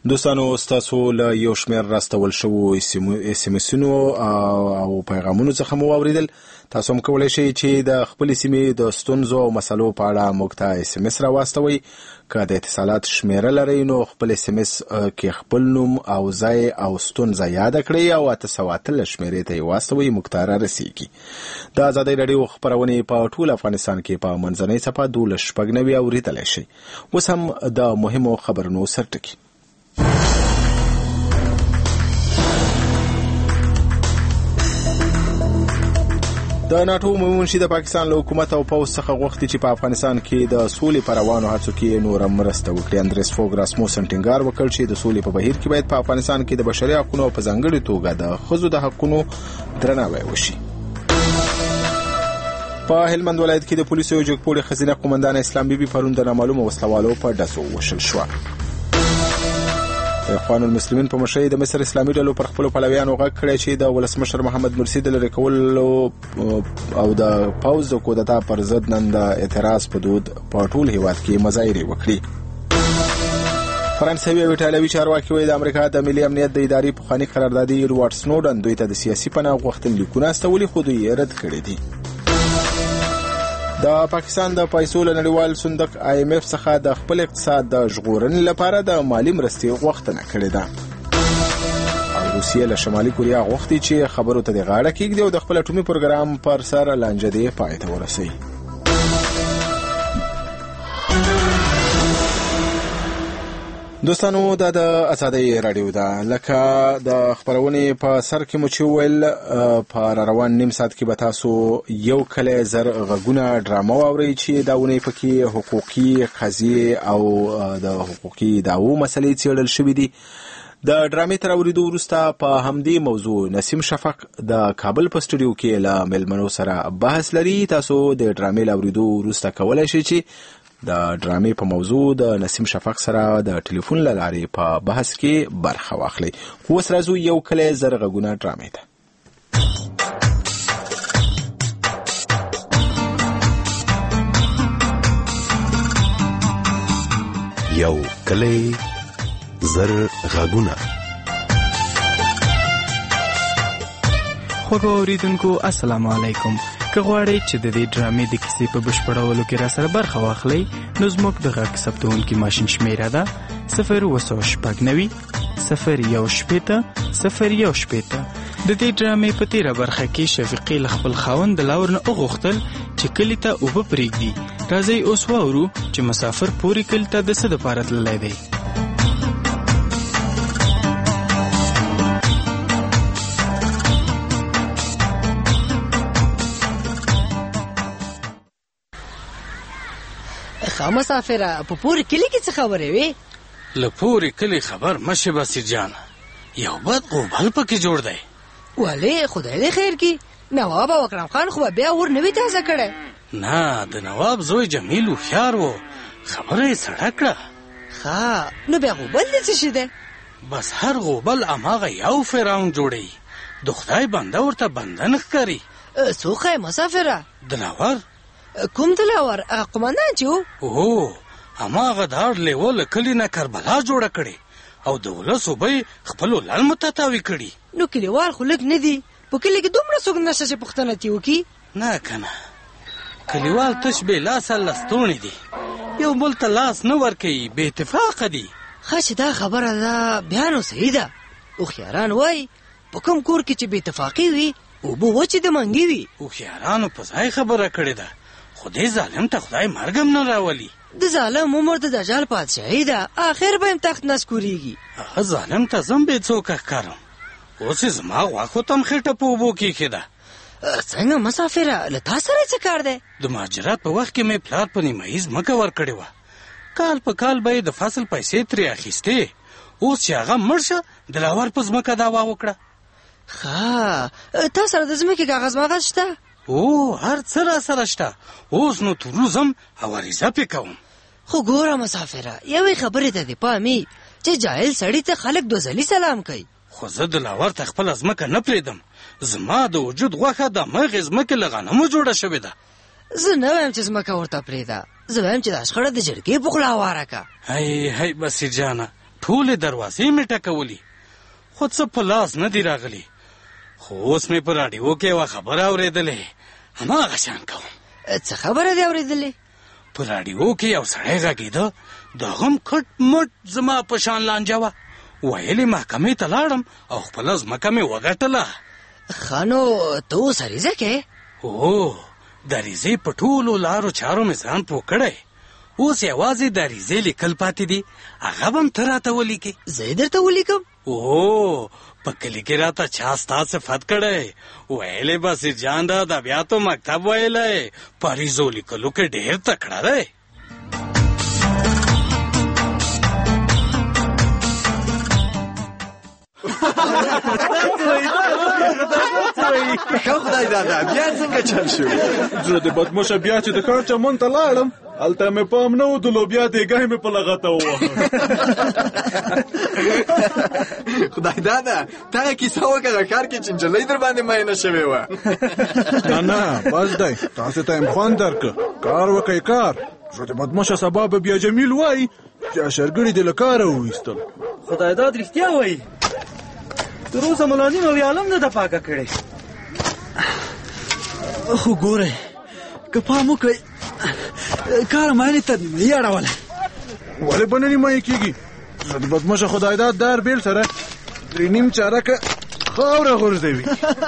دوستانو ستاسو له یو شمېر راستول شوو اس ام اسونو او پیغامونو څخه مو واوریدل. تاسو هم کولی شئ چې د خپلې سیمې د ستونزو او مسلو په اړه موږ ته اس ام اس راواستوئ. که د اتصالات شمیره لرئ نو خپل اس ام اس کې خپل نوم او ځای او ستونزه یاد کړئ او اته سوه اتلس شمیرې ته یې واستوئ، موږ ته رارسیږي. د ازادۍ راډیو خپرونې په ټول افغانستان کې په منځنۍ څپه دولس شپږ نوي اورېدلی شئ. اوس هم د مهمو خبرونو سرټکي. د ناټو عمومي منشي د پاکستان له حکومت او پوځ څخه غوښتي چې په افغانستان کې د سولې په روانو هڅو کې نوره مرسته وکړي. اندریس فوګ راسموسن ټینګار وکړ چې د سولې په بهیر کې باید په افغانستان کې د بشري حقوقو په ځانګړي توګه د ښځو د حقوقو درناوی وشي. په هلمند ولایت کې د پولیسو یو جګپوړي ښځینه قومندان اسلام بیبي پرون د نامعلومو وسلوالو په ډزو وشل شوه. اخوان المسلمین په مشرۍ د مصر اسلامي ډلو پر خپلو پلویانو غږ کړی چې د ولسمشر محمد مرسي د لرې کولو او د پوځ د کودتا پر ضد نن د اعتراض په دود په ټول هیواد کې مظاهرې وکړي. فرانسوي او ایټالوي چارواکي وایي د امریکا د ملي امنیت د ادارې پخواني قراردادي ایډوارډ سنوډن دوی ته د سیاسي پناه غوښتنې لیکونه استولي، خو دوی یې رد کړي دي. د پاکستان د پیسو له نړیوال صندوق آی ایم اف څخه د خپل اقتصاد د ژغورنې لپاره د مالي مرستې غوښتنه کړې ده. او روسیې له شمالي کوریا غوښتي چې خبرو ته د غاړه کېږدي او د خپل اټومي پروګرام پر سر لانجه دې پای ته ورسوي. دوستانو دا د ازادۍ راډیو ده. لکه د خپرونې په سر کې مو چې وویل په روان نیم ساعت کې به تاسو یو کلی زر غږونه ډرامه واورئ چې دا اونۍ پکې حقوقي قضیې او د حقوقي دعوو مسلې څېړل شوي دي. د ډرامې تر اورېدو وروسته په همدې موضوع نسیم شفق د کابل په سټوډیو کې له مېلمنو سره بحث لري. تاسو د ډرامې له اورېدو وروسته کولی شئ چې د ډرامې په موضوع د نسیم شفق سره د ټلیفون له لارې په بحث کې برخه واخلئ. خو اوس راځو یو کلی زر غږونه ډرامې ته. یو کلی زر غږونه. خوږو اوریدونکو السلام علیکم. که غواړئ چې د دې ډرامې د کیسې په بشپړولو کې راسره برخه واخلئ نو زموږ د غږ ثبتونکي ماشین شمیره ده صفر اوه سوه شپږ نوي صفر یو شپېته صفر یو شپېته. د دې ډرامې په تیره برخه کې شفیقې له خپل خاوند د لاور نه وغوښتل چې کلي ته اوبه پرېږدي. راځئ اوس واورو چې مسافر پورې کلي ته د څه دپاره تللی دی. مسافره په پورې کلی کې څه خبرې وي؟ له پورې کلی خبر مشه بسیر جان، یو بد قوبل پکې جوړ دی. ولې خدای دې خیر کړي، نواب او اکرم خان خو بیا ور نوی تازه کړی. نه د نواب زوی جمیل هوښیار و، خبره یې سړه کړه. ښه نو بیا غوبل دې څه شي دی؟ بس هر غوبل هماغه یو فرعون جوړوي، د خدای بنده ورته بنده نه ښکاري. څوک یې مسافره؟ دلاور. کوم دلاور؟ قومندان چې و؟ اوه هماغه داړ لیوه له کلي نه کربلا جوړه کړې او د ولس اوبه یې خپلو للمو ته تاوې کړي. نو کلیوال خو لږ نه دي، په کلي کې دومره څوک نشته چې پوښتنه ترې وکړي؟ نه که نه، کلیوال تش بې لاسه لستوڼي دي، یو بل ته لاس نه ورکوي، بې اتفاقه دي. ښه چې دا خبره ده بیا نو صحیح ده. هوښیاران وایي په کوم کور کې چې بې اتفاقي وي اوبه وچې د منګي وي. هوښیارانو په ځای خبره کړې ده، خدای ظالم ته خدای مرګم نه راولي. د ظالم عمر د دجال پادشاهي ده، آخر به هم تخت نسکوریږي. هغه ظالم ته زم بې څوکه ښکارم، اوس یې زما غوښو ته هم خېټه په اوبو کېښېده. څنګه مسافره له تا سره څه کار دی؟ د مهاجرت په وخت کې مې پلار په نیمایي ځمکه ورکړې وه، کال په کال به یې د فصل پیسې ترې اخیستې. اوس چې هغه مړ شه دلاور په ځمکه دعوا وکړه. ښه تا سره د ځمکې کاغذ ماغذ شته؟ او هر څه را سره شته، اوس نو تروزم او عریضه پې کوم. خو ګوره مسافره یوې خبرې ته دې پامي چې جاهل سړي ته خلک دوه ځلي سلام کوي. خو زه دلاور ته خپله ځمکه نه پرېږدم، زما د وجود غوښه د همغې ځمکې له غنمو جوړه شوې ده. زه نه وایم چې ځمکه ورته پرېږده، زه وایم چې دا شخړه د جرګې په خوله هواره که. هی هی بسیر جانه، ټولې دروازې مې ټکولي خو څه په لاس نه دي راغلي. خو اوس مې په راډیو کې یوه خبره اورېدلې، هماغه شان کوم. څه خبره دې اورېدلې؟ په راډیو کې یو سړی غږېده، د هغه هم کټ مټ زما په شان لانجه وه. ویلې محکمې ته لاړم او خپله ځمکه مې وګټله. ښه نو ته اوس عریضه کې؟ هو، د عریضې په ټولو لارو چارو مې ځان پوه کړی. اوس یوازې د عریضې لیکل پاتې دي، هغه به هم ته راته ولیکې. زه یې درته ولیکم؟ او په کلي کې راته چا ستا صفت کړی، ویلې بصیر جان د ادبیاتو مکتب ویلی، په عریضو لیکلو کې ډېر تکړه دی. ښه خدای دادا بیا څنګه چل شو؟ زه د بدمشه بیا چې د کار چمن ته لاړم هلته مې پام نه و د لوبیا دیګی مې په لغته ووهه. خدای دادا دغه کیسه وکړه کار کې چې نجلۍ در باندې مینه شوې وه. نه نه بس دی، تاسې ته یم خوند درکړه، کار وکئ کار. زه د بدمشه سبا به بیا جمیل وایي چې اشرګړي دې له کاره وویستل. خدای داد رښتیا وایي، تر اوسه ملازم او عالم نه ده پاکه کړې. خو ګورئ که پام وکړئ کار معنی ته نه یې اړولی. ولې به نه نیمایي کېږي؟ زه د بدمشه خدای داد دار بیل سره درې نیم چارکه خاوره غورځوي.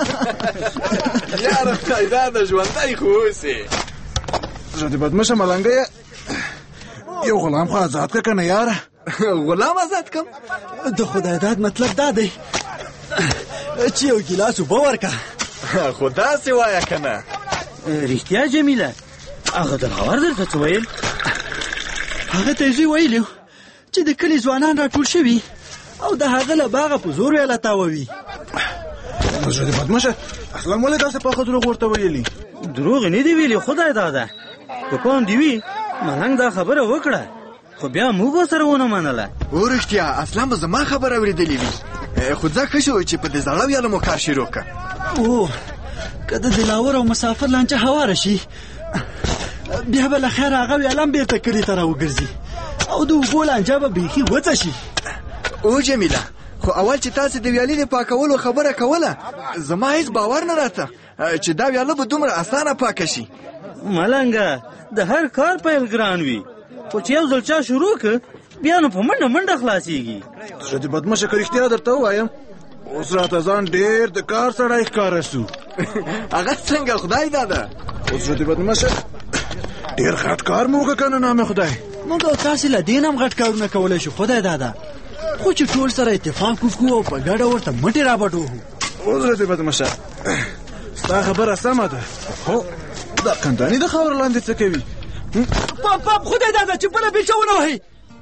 یاره خدای داده ژوندی خو اوسې. زه د بدمشه ملنګیه یو غلام خو آزاد که که نه یاره؟ غلام آزاد کم؟ د خدای داد مطلب دا دی چې یو ګیلاس اوبه ورکه. خو داسې وایه که نه؟ رښتیا جمیله هغه دلغور درته څه ویل؟ هغه ته یې زوی ویلي چې د کلي ځوانان راټول شوي او د هغه له باغه په زور ویله تاووي. زه د بدمشه اصلا ولې داسې پاخه دروغ ورته ویلي؟ دروغ نه دي ویلي خدای داده، که پام دې وي ملنګ دا خبره وکړه خو بیا موږ ورسره ونه منله. او رښتیا اصلا به زما خبره اورېدلې وي، خو ځه ښه شو چې په دې زړه ویاله مو کار شروع کړه. او که د دلاور او مسافر لانجه هواره شي بیا به له خیره هغه ویالم بېرته کلي ته راوګرځي او د اوبو لانجه به بیخي وڅه شي. او جمیله خو اول چې تاسې د ویالې د پاکولو خبره کوله زما هیڅ باور نه راته چې دا ویاله به دومره اسانه پاکه شي. ملنګه د هر کار پیل ګران وي، خو چې یو ځل چا شروع که بیا نو په منډه منډه خلاصېږي. زه د بدمشه که رښتیا درته ووایم اوس راته ځان ډېر د کار سړی ښکاره سو. هغه څنګه خدای داده؟ اوس زه د بدمشه ډېر غټ کار مو وکړه که نه نامې خدای؟ موږ او تاسې له دې نه هم غټ کارونه کولی شو خدای داده، خو چې ټول سره اتفاق وکړو او په ګډه ورته مټې رابټ وهو. اوس زه د بدمشه ستا خبره سمه ده، خو دا قنداني د خاور لاندې څه کوي؟ پام پام خدای داده چې بله بیلچه ونه وهئ.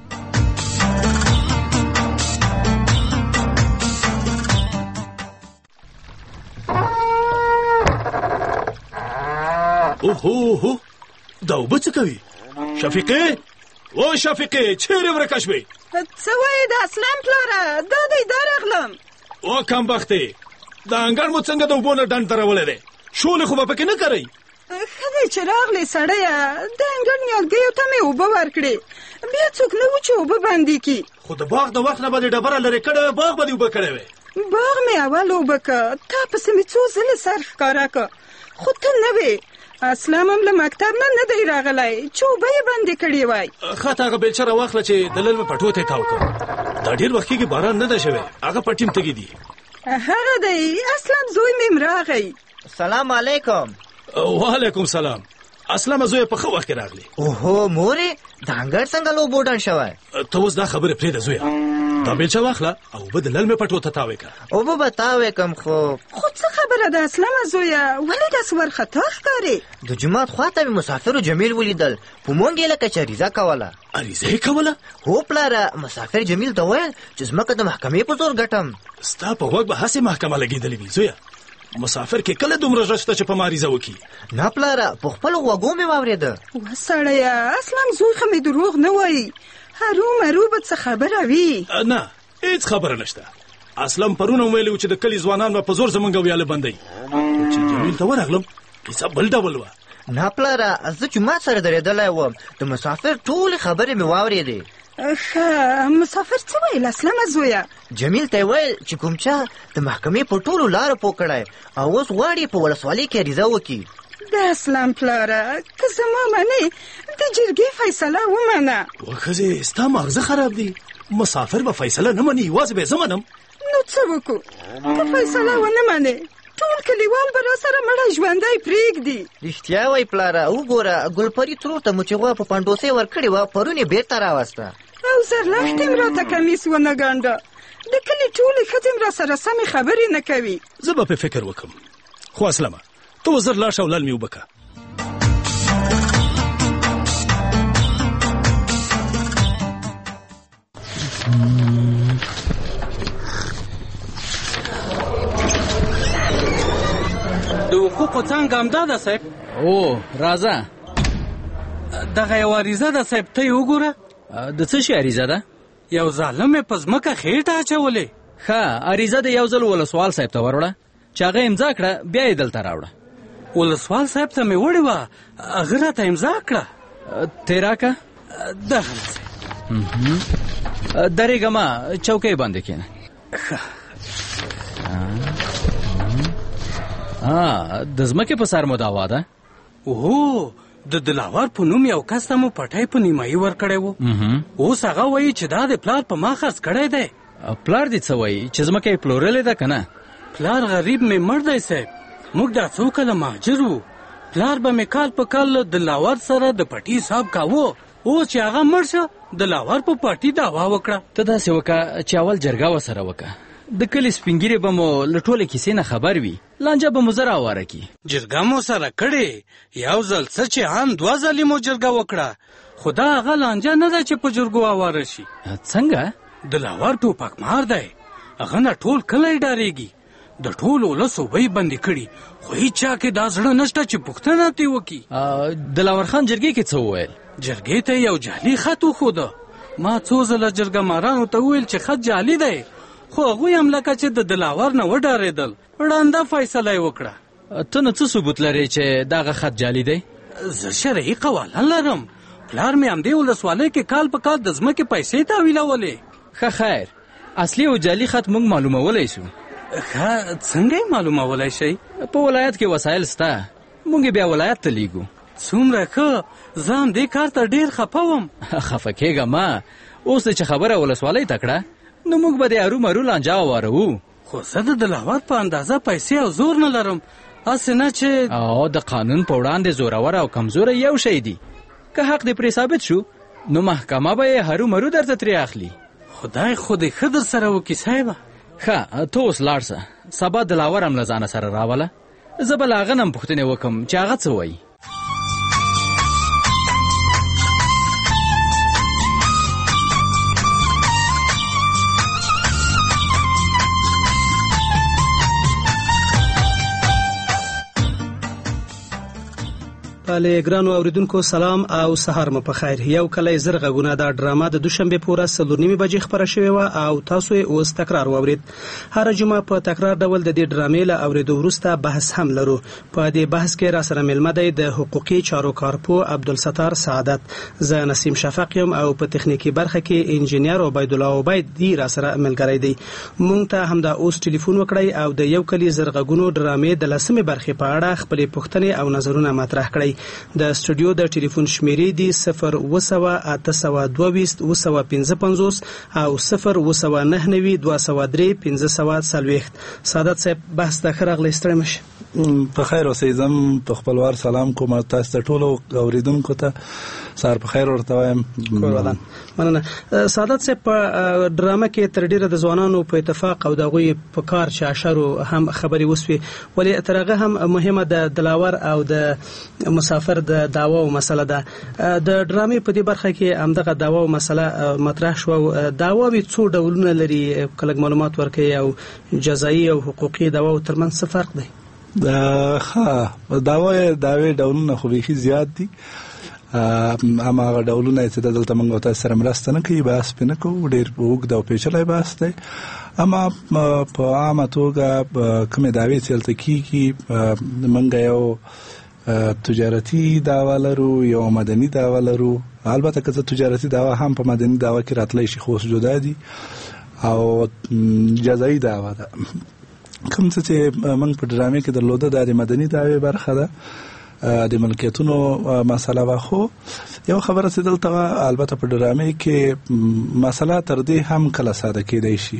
اوهو هو دا اوبه څه کوي؟ شفیقې او شفیقې چیرې ورکه شوې؟ څه وایې د اسلام پلاره دا دی دا راغلم. او کمبختې دا انګړ مو څنګه د اوبو نه ډنډ ته راولی دی؟ شولې خو به پکې نه کوئ؟ ښه دی چې راغلې سړیه، د انګړ نیالګیو ته مې اوبه ورکړې، بیا څوک نه و چې اوبه بندې کړي. خو د باغ د وخت نه به دې ډبره لرې کړې وې، باغ به دې اوبه کړی وې. باغ مې اول اوبه که، تا پسې مې څو ځلې سر ښکاره که، خو ته نه وې. اسلام هم له مکتب نه نه دی راغلی چې اوبه یې بندې کړې وای. ښه ته هغه بیلچه راواخله چې د لل مې پټو ته یې تاو کړم. دا ډېر وخت کېږي باران نه ده شوی، هغه پټي م تږي دي. هغه دی اسلام زوی مې م راغی. سلام علیکم. وعلیکم سلام. اسلام زوی په ښه وخت کې راغلی. اوهو مورې د انګړ څنګه لوبو ډنډ شوی؟ ته اوس دا خبرې پرېږده زویه، دا بیلچه واخله او اوبه د لل مې پټو ته تاوې کړه. اوبه به تاوې کړم خو خو څه خبره ده اسلامه زویه، ولې داسې وارخطا ښکارې؟ د جومات خواته مې مسافر جمیل ولیدل، په مونږ یې لکه چې عریضه کوله. عریضه یې کوله؟ هو پلاره، مسافر جمیل ته ویل چې ځمکه د محکمې په زور ګټم. ستا په غوږ به هسې محکمه لګېدلې وي زویه. مسافر کې کله دومره ژغ شته چې په ما عریضه وکړي؟ نه پلاره، په خپلو غوږو مې واورېده. وسړیه اسلام زوی خو مې دروغ نه وایي، هرو مرو به څه خبره وي. نه هیڅ خبره نشته. اسلام پرونه ویلي و چې د کلي ځوانان به په زور زمونږ ویاله بندوي. چې جمیل ته ورغلم کیسه بل ډول وه. نه پلاره، زه جومات سره درېدلی وم، د مسافر ټولې خبرې مې واورېدې. ښه مسافر څه ویل اسلمه زویه؟ جمیل ته ویل چې کوم چا د محکمې په ټولو لاره پوه کړی او اوس غواړي په ولسوالۍ کې عریضه وکړي. د اسلام پلاره که زما منې د جرګې فیصله ومنه. ښځې ستا ماغزه خراب دی، مسافر به فیصله نه مني، یوازې به یې زه منم. نو څه وکړو؟ که فیصله ونه منې ټول کلیوال به راسره مړی ژوندی پرېږدي. رښتیا وایي پلاره، وګوره ګلپري ترور ته مو چې غوا په پنډوسۍ ورکړې وه پرون یې بېرته راوسته او زرلښتې م راته کمیس ونه ګنډه. د کلي ټولې ښځې م راسره سمې خبرې نه کوي. زه به پې فکر وکړم. خو اسلمه ته اوس زر لاړ شه او لل مې وبکه. د حقوقو څانګه همدا ده صاحب. او راځه. دغه یو عریضه ده صاحب، ته یې وګوره. د څه شي عریضه ده؟ یو ظالم یې په ځمکه خېټه اچولې. ښه عریضه د یو ځل ولسوال صاحب ته وروړه چې هغه امضا کړه، بیا یې دلته راوړه. ولسوال صاحب ته مې وړې وه، هغه راته امضا کړه. تی راکه. دغه درېږه مه، چوکۍ باندې کښېنه. د ځمکې په سر مو دعوا ده؟ اوهو د دلاور په نوم یو کس ته مو پټی په نیمایي ورکړی و. اوس هغه وایي چې دا د پلار په ما خرڅ کړی دی. پلار دې څه وایي چې ځمکه یې پلورلې ده که نه؟ پلار غریب مې مړ دی صاحب، موږ دا څو کله مهاجر وو. پلار به مې کال په کال د دلاور سره د پټي حساب کاوه. اوس چې هغه مړ شه دلاور په پټي دعوا وکړه. ته داسې وکړه چې اول جرګه ورسره وکړه، د کلي سپین ږیرې به مو له ټولې کیسې نه خبر وي، لانجه به مو زه راواره کړي. جرګه مو سره کړې، یو ځل څه چې هم دوه ځلې مو جرګه وکړه، خو دا هغه لانجه نه ده چې په جرګو اواره شي. څنګه؟ دلاور ټوپک مار دی، هغه نه ټول کلی ډارېږي. د ټول ولس اوبه بندې کړي، خو هېچا کې دا زړه نشته چې پوښتنه ترې وکړي. دلاور خان جرګې کې څه وویل؟ جرګې ته یو جعلي خط وښوده. ما څو ځله جرګه مارانو ته وویل چې خط جعلي دی، خو هغوی هم لکه چې د دلاور نه وډارېدل، ړنده فیصله یې وکړه. ته نو څه ثبوت لرې چې دغه خط جعلي دی؟ زه شرعي قوانین لرم. پلار مې همدې ولسوالۍ کې کال په کال د ځمکې پیسې تحویلولې. ښه خیر، اصلي او جعلي خط موږ معلومولی شو. ښه څنګه یې معلومولی شئ؟ په ولایت کې وسایل شته، موږ بیا ولایت ته لیږو. څومره ښه، زه هم دې کار ته ډېر خفه وم. خفه کېږه مه، اوس دې چې خبره ولسوالۍ ته کړه نو موږ به د ارومرو لانجه واروو. خو زه د دلاور په اندازه پیسې او زور نه لرم، هسې نه چې او د قانون په وړاندې زورور او کمزوری یو شی دی. که حق دې پرې ثابت شو نو محکمه به یې هرومرو درته ترې اخلي. خدای خو دې ښه در سره وکړي صاحبه. ښه ته اوس لاړ شه، سبا دلاور هم له ځانه سره راوله، زه به له هغه نه هم پوښتنې وکړم چې هغه څه وایي. بله ګرانو اوریدونکو سلام او سهار مو په خیر. یو کلی زر غږونه دا ډرامه د دوشنبه په ورځ څلور نیمې بجې خپره شوې وه او تاسو یې اوس تکرار واورید. هره جمعه په تکرار ډول د دې ډرامې له اوریدو وروسته بحث هم لرو. په دې بحث کې راسره مېلمه دی د حقوقي چارو کارپوه عبدالستار سعادت، زه نسیم شفق یم او په تخنیکی برخه کې انجینیر عبیدالله عبید دی راسره ملګری دی. مونږ ته همدا اوس ټلیفون وکړئ او د یو کلی زر غږونو ډرامې د لسمې برخې په اړه خپلې پوښتنې او نظرونه مطرح کړئ. د سټوډیو د ټلیفون شمیرې دي صفر اوه سوه اته سوه دوه ویشت اوه سوه پنځه پنځوس او صفر اوه سوه نهه نوي دوه سوه درې پنځه سوه څلوېښت. سعادت صاحب بحث ته ښه راغلی، ستړی مه شئ. په خیر اوسئ. زم په خپلوار سلام کوم تاسو ته ټولو اوریدونکو ته سهار په خیر ورته وایم. مننه. سعادت صاحب په ډرامه کې تر ډیره د ځوانانو په اتفاق او د هغوی په کار چې اشرو هم خبرې وسوې، ولې تر هغه هم مهمه د دلاور او د مسافر د دعوا او مسله ده. د ډرامې په دې برخه کې همدغه دعوا او مسله مطرح شو. دعواوې څو ډولونه لري؟ کله معلومات ورکړئ او جزایي او حقوقي دعواو ترمنځ څه فرق دی؟ ښه، دعوا دعوې ډولونه خو بیخي زیات دي. هماغه ډولونه چې دلته موږ تاسو سره مرسته نه کوي، بحث پې نه کوو، ډېر اوږد او پیچلی بحث دی. اما په عامه توګه کومې دعوې چې هلته کېږي، موږ یو تجارتي دعوا لرو یو مدني دعوا لرو. البته که تجارتي دعوا هم په مدني دعوا کې راتلی شي خو جدا دي او جزایي دعوا ده. کوم څه چې موږ په ډرامې کې درلوده د مدني دعوې برخه ده د ملکیتونو مسله وا. خو یو خبره چې دلته البته په ډرامې کې مسله تر دې هم کله ساده کېدای شي.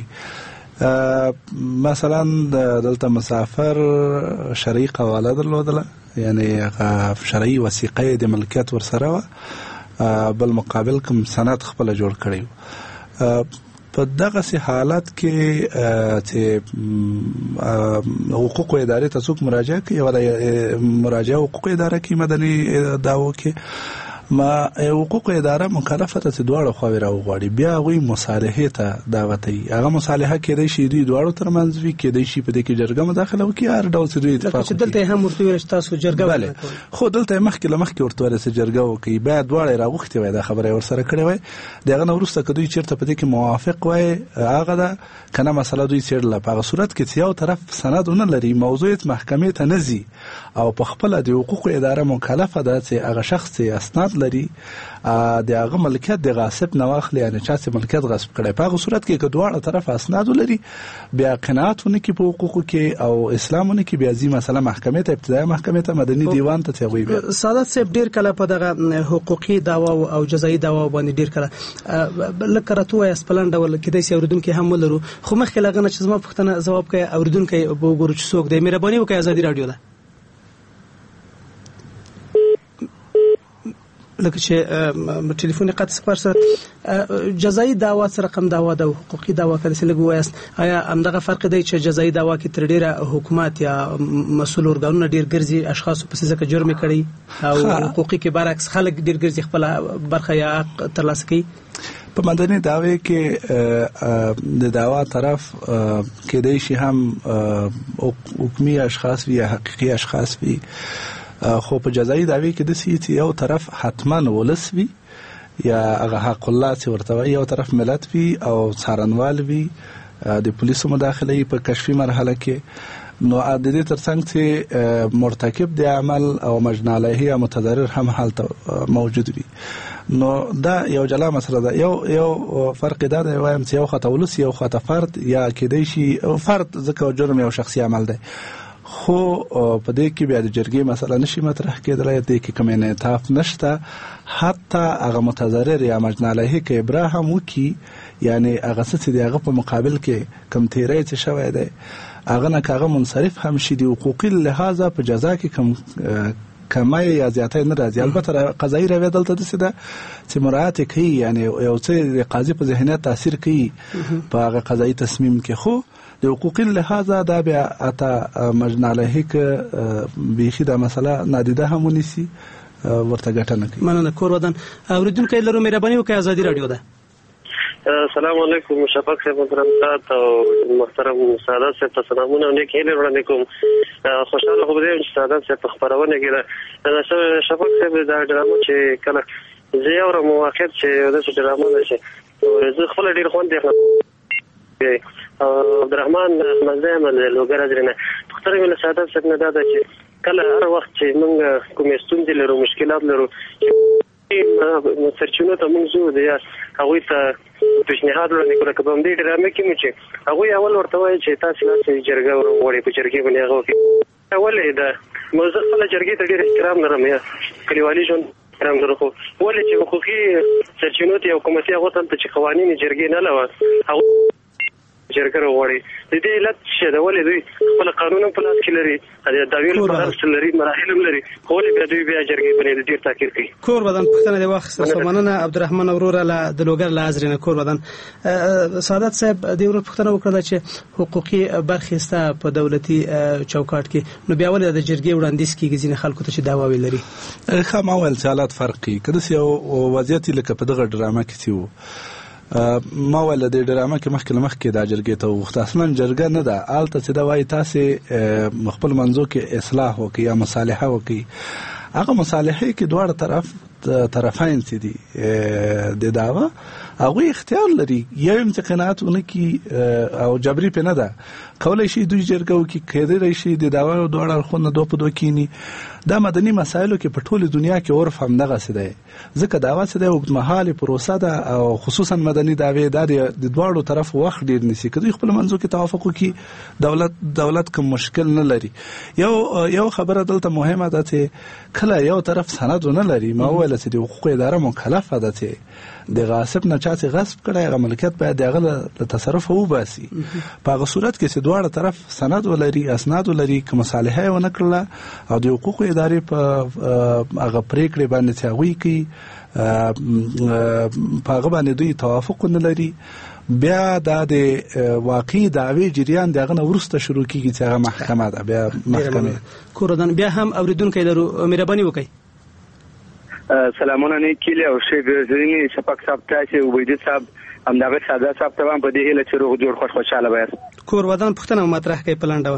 مثلا دلته مسافر شرعي قواله درلودله، یعنی شرعي وثیقه د ملکیت ورسره وه، بل مقابل کوم سند خپل جوړ کړی و. په دغه سي حالت کې چې حقوق ادارې ته څوک مراجعه کوي او د مراجعه حقوق اداره کې مدني دعوه کې ما حقوق اداره مکلفه ته دواړه خواوې راوغواړي، بیا هغوی مصالحې ته دعوت کوي. هغه مصالحه کېدای شي دوی دواړو ترمنځ وي، کېدای شي په دې کې جرګه مداخله وکړي، هر ډول چې دوی اتفاق وکړي. دلته هم ورته ویل چې تاسو جرګه وکړئ، خو دلته مخکې له مخکې ورته ویل چې جرګه وکړي، بیا دواړه راغوښتي وای، دا خبره یې ورسره کړې وای. د هغه نه وروسته که دوی چېرته په دې کې موافق وای هغه ده، که نه مسله دوی څېړله. په هغه صورت کې چې یو طرف سند ونه لري، موضوع یې محکمې ته نه ځي او په خپله د حقوقو اداره مکلفه ده چې هغه شخص چې اسناد لري د هغه ملکیت د غاصب نه واخلي، یعنې چا چې ملکیت غصب کړی. په هغه صورت کې که دواړه طرف اسناد ولري، بیا قناعت ونه کړي په حقوقو کې او اسلام ونه کړي، بیا ځي مسله محکمې ته، ابتدایي محکمې ته، مدني دیوان ته چې هغوی بیا. سعادت صاحب ډېر کله په دغه حقوقي دعوا او جزایي دعوا باندې ډېر کله لکه راته ووایاست په لنډ ډول کیدای شي اورېدونکي هم ولرو، خو مخکې له هغه نه چې زما پوښتنه ځواب کوي اورېدونکی به وګورو چې څوک دی. مهرباني وکړئ، ازادي راډیو ده. لکه چې ټلیفون قطع سپار سره جزایي دعوا سره رقم دعوا ده او حقوقي دعوا کله چې لګ وایست، آیا همدغه فرق دی چې جزایي دعوا کې تر ډیره حکومت یا مسؤل ارګانونه ډیر ګرځي اشخاص په څه کې جرم کړي، او حقوقي کې برعکس خلک ډیر ګرځي خپل برخه یا حق ترلاسه کوي؟ په مدني دعوې کې د دعوا طرف کېدای شي هم حکومي اشخاص وي یا حقیقي اشخاص وي، خو په جزایي دعوې کې داسې چې یو طرف حتما ولس وي یا هغه حق الله چې ورته وایي، یو طرف ملت وي او څارنوال وي، د پولیسو مداخله په کشفي مرحله کې. نو د دې ترڅنګ چې مرتکب د عمل او مجنی علیه یا متضرر هم هلته موجود وي. نو دا یو جلا مسله ده. یو یو فرق دا دی وایم چې یو خطا ولس یو خطا فرد، یا کېدای شي فرد ځکه جرم یو شخصي عمل دی، خو په دې کې بیا د جرګې مسله نشي مطرح کېدلی، دې کې کوم انعطاف نشته. حتی هغه متضرر یا مجنی علیه که ابراه هم وکړي، یعنی هغه څه چې د هغه په مقابل کې کوم تیری چې شوی دی هغه نه که هغه منصرف هم شي، د حقوقي لحاظه په جزا کې کوم کمای یا زیاتی نه راځي. البته قضایي رویه دلته داسې ده چې مراعات کوي، یعنی یو څه د قاضي په ذهنیت تاثیر کوي په هغه قضایي تصمیم کې، خو د حقوقي لحاظه دا بیا اته مجنی علیه که بیخي دا مسله نادیده هم ونیسي ورته ګټه نه کوي. مننه. کور ودان اورېدونکی لرو، مهرباني وکړئ، ازادي راډیو ده. السلام علیکم شفاق صاحب، محترم تاسو او محترم سعادت صاحب ته سلامونه او نیک هیلې وړاندې کوم. خوشاله خو دې چې سعادت صاحب په خبرونه کې ده. شفاق صاحب دا ډرامه چې کله زه یو ورځ موافق چې د ډرامه نشي زه خپل ډیر خوند دی عبدالرحمن مزه مل لوګر ازرنه خطر ویل سعادت صاحب نه دا چې کله هر وخت چې موږ کومې ستونزې لرو مشکلات لرو سرچینو ته موږ زو دی هغه ته پیشنهاد ورنه کوله کوم دې ډرامه کې مو چې هغه اول ورته وایي چې تاسو لا جرګه وروړي په جرګه باندې هغه کې اول دا موږ خپل جرګه ته ډیر احترام لرم یا کلیوالي ژوند احترام لرو، خو ولې چې حقوقي سرچینو ته حکومتي هغه ته چې قوانين جرګه نه لوه هغه جرګه وروړي. د دې علت څه ده؟ ولې دوی خپل قانون په لاس کې لري، د داویل په لاس کې لري، مراحل هم لري، خو ولې دوی بیا جرګې باندې ډیر تاکید کوي؟ کور بدن پښتنه دی واخصه سمانه عبدالرحمن اورور له د لوګر لازرینه. کور بدن سعادت صاحب د یو پښتنه وکړه چې حقوقي برخې ستا په دولتي چوکاټ کې، نو بیا ولې د جرګې وړاندیز کیږي ځینې خلکو ته چې دعوا لري؟ ښه ما ویل چې حالات فرقي کده یو وضعیت لکه په دغه ډرامه کې و. ما ول د ډرامه کې مخکې مخکې د جرګې ته وخت اصلا جرګه نه ده، آلته چې دا وایي تاسو خپل منځو کې اصلاح وکړي یا مصالحه وکړي. هغه مصالحه کې دواړه طرف طرفین چې دي د دعوا هغوی اختیار لري یو هم چې قناعت ونه کړي او جبري پې نه ده کولی شي دوی جرګه وکړي کیدلی شي د دعوا دواړه اړخونه دوه په دوه کینی دا مدني مسایلو کې په ټوله دنیا کې عرف همدغسې دی ځکه دعوا چې دی اوږدمهالې پروسه ده او خصوصا مدني دعوې دا د دواړو طرفو وخت ډېر نیسي که دوی خپلو منځو کې توافق وکړي دولت دولت کوم مشکل نه لري یو یو خبره دلته مهمه ده چې کله یو طرف سند ونه لري ما وویله چې د حقوقو اداره مکلفه ده چې د غاصب نه چا چې غصب کړی هغه ملکیت باید د هغه له تصرفه وباسي په هغه صورت کې چې دواړه طرف سند ولري اسناد ولري که مصالحه یې ونه کړله او د حقوقو ادارې په هغه پرېکړې باندې چې هغوی کوي په هغه باندې دوی توافق نه لري بیا دا د واقعي دعوې جریان د هغه نه وروسته شروع کېږي چې هغه محکمه ده بیا محکمې کوردان بیا هم اورېدونکی لرو مهرباني وکړئ سلامونه نیکیلی او ښې ګرځېدنې شفق صاحب تاسې عبیدي صاحب همدغه ساده صاحب ته هم په دې هیله چې روغ جوړ خوش خوشحاله به یاست کور ودان پوښتنه مطرح کوي په لنډ ډول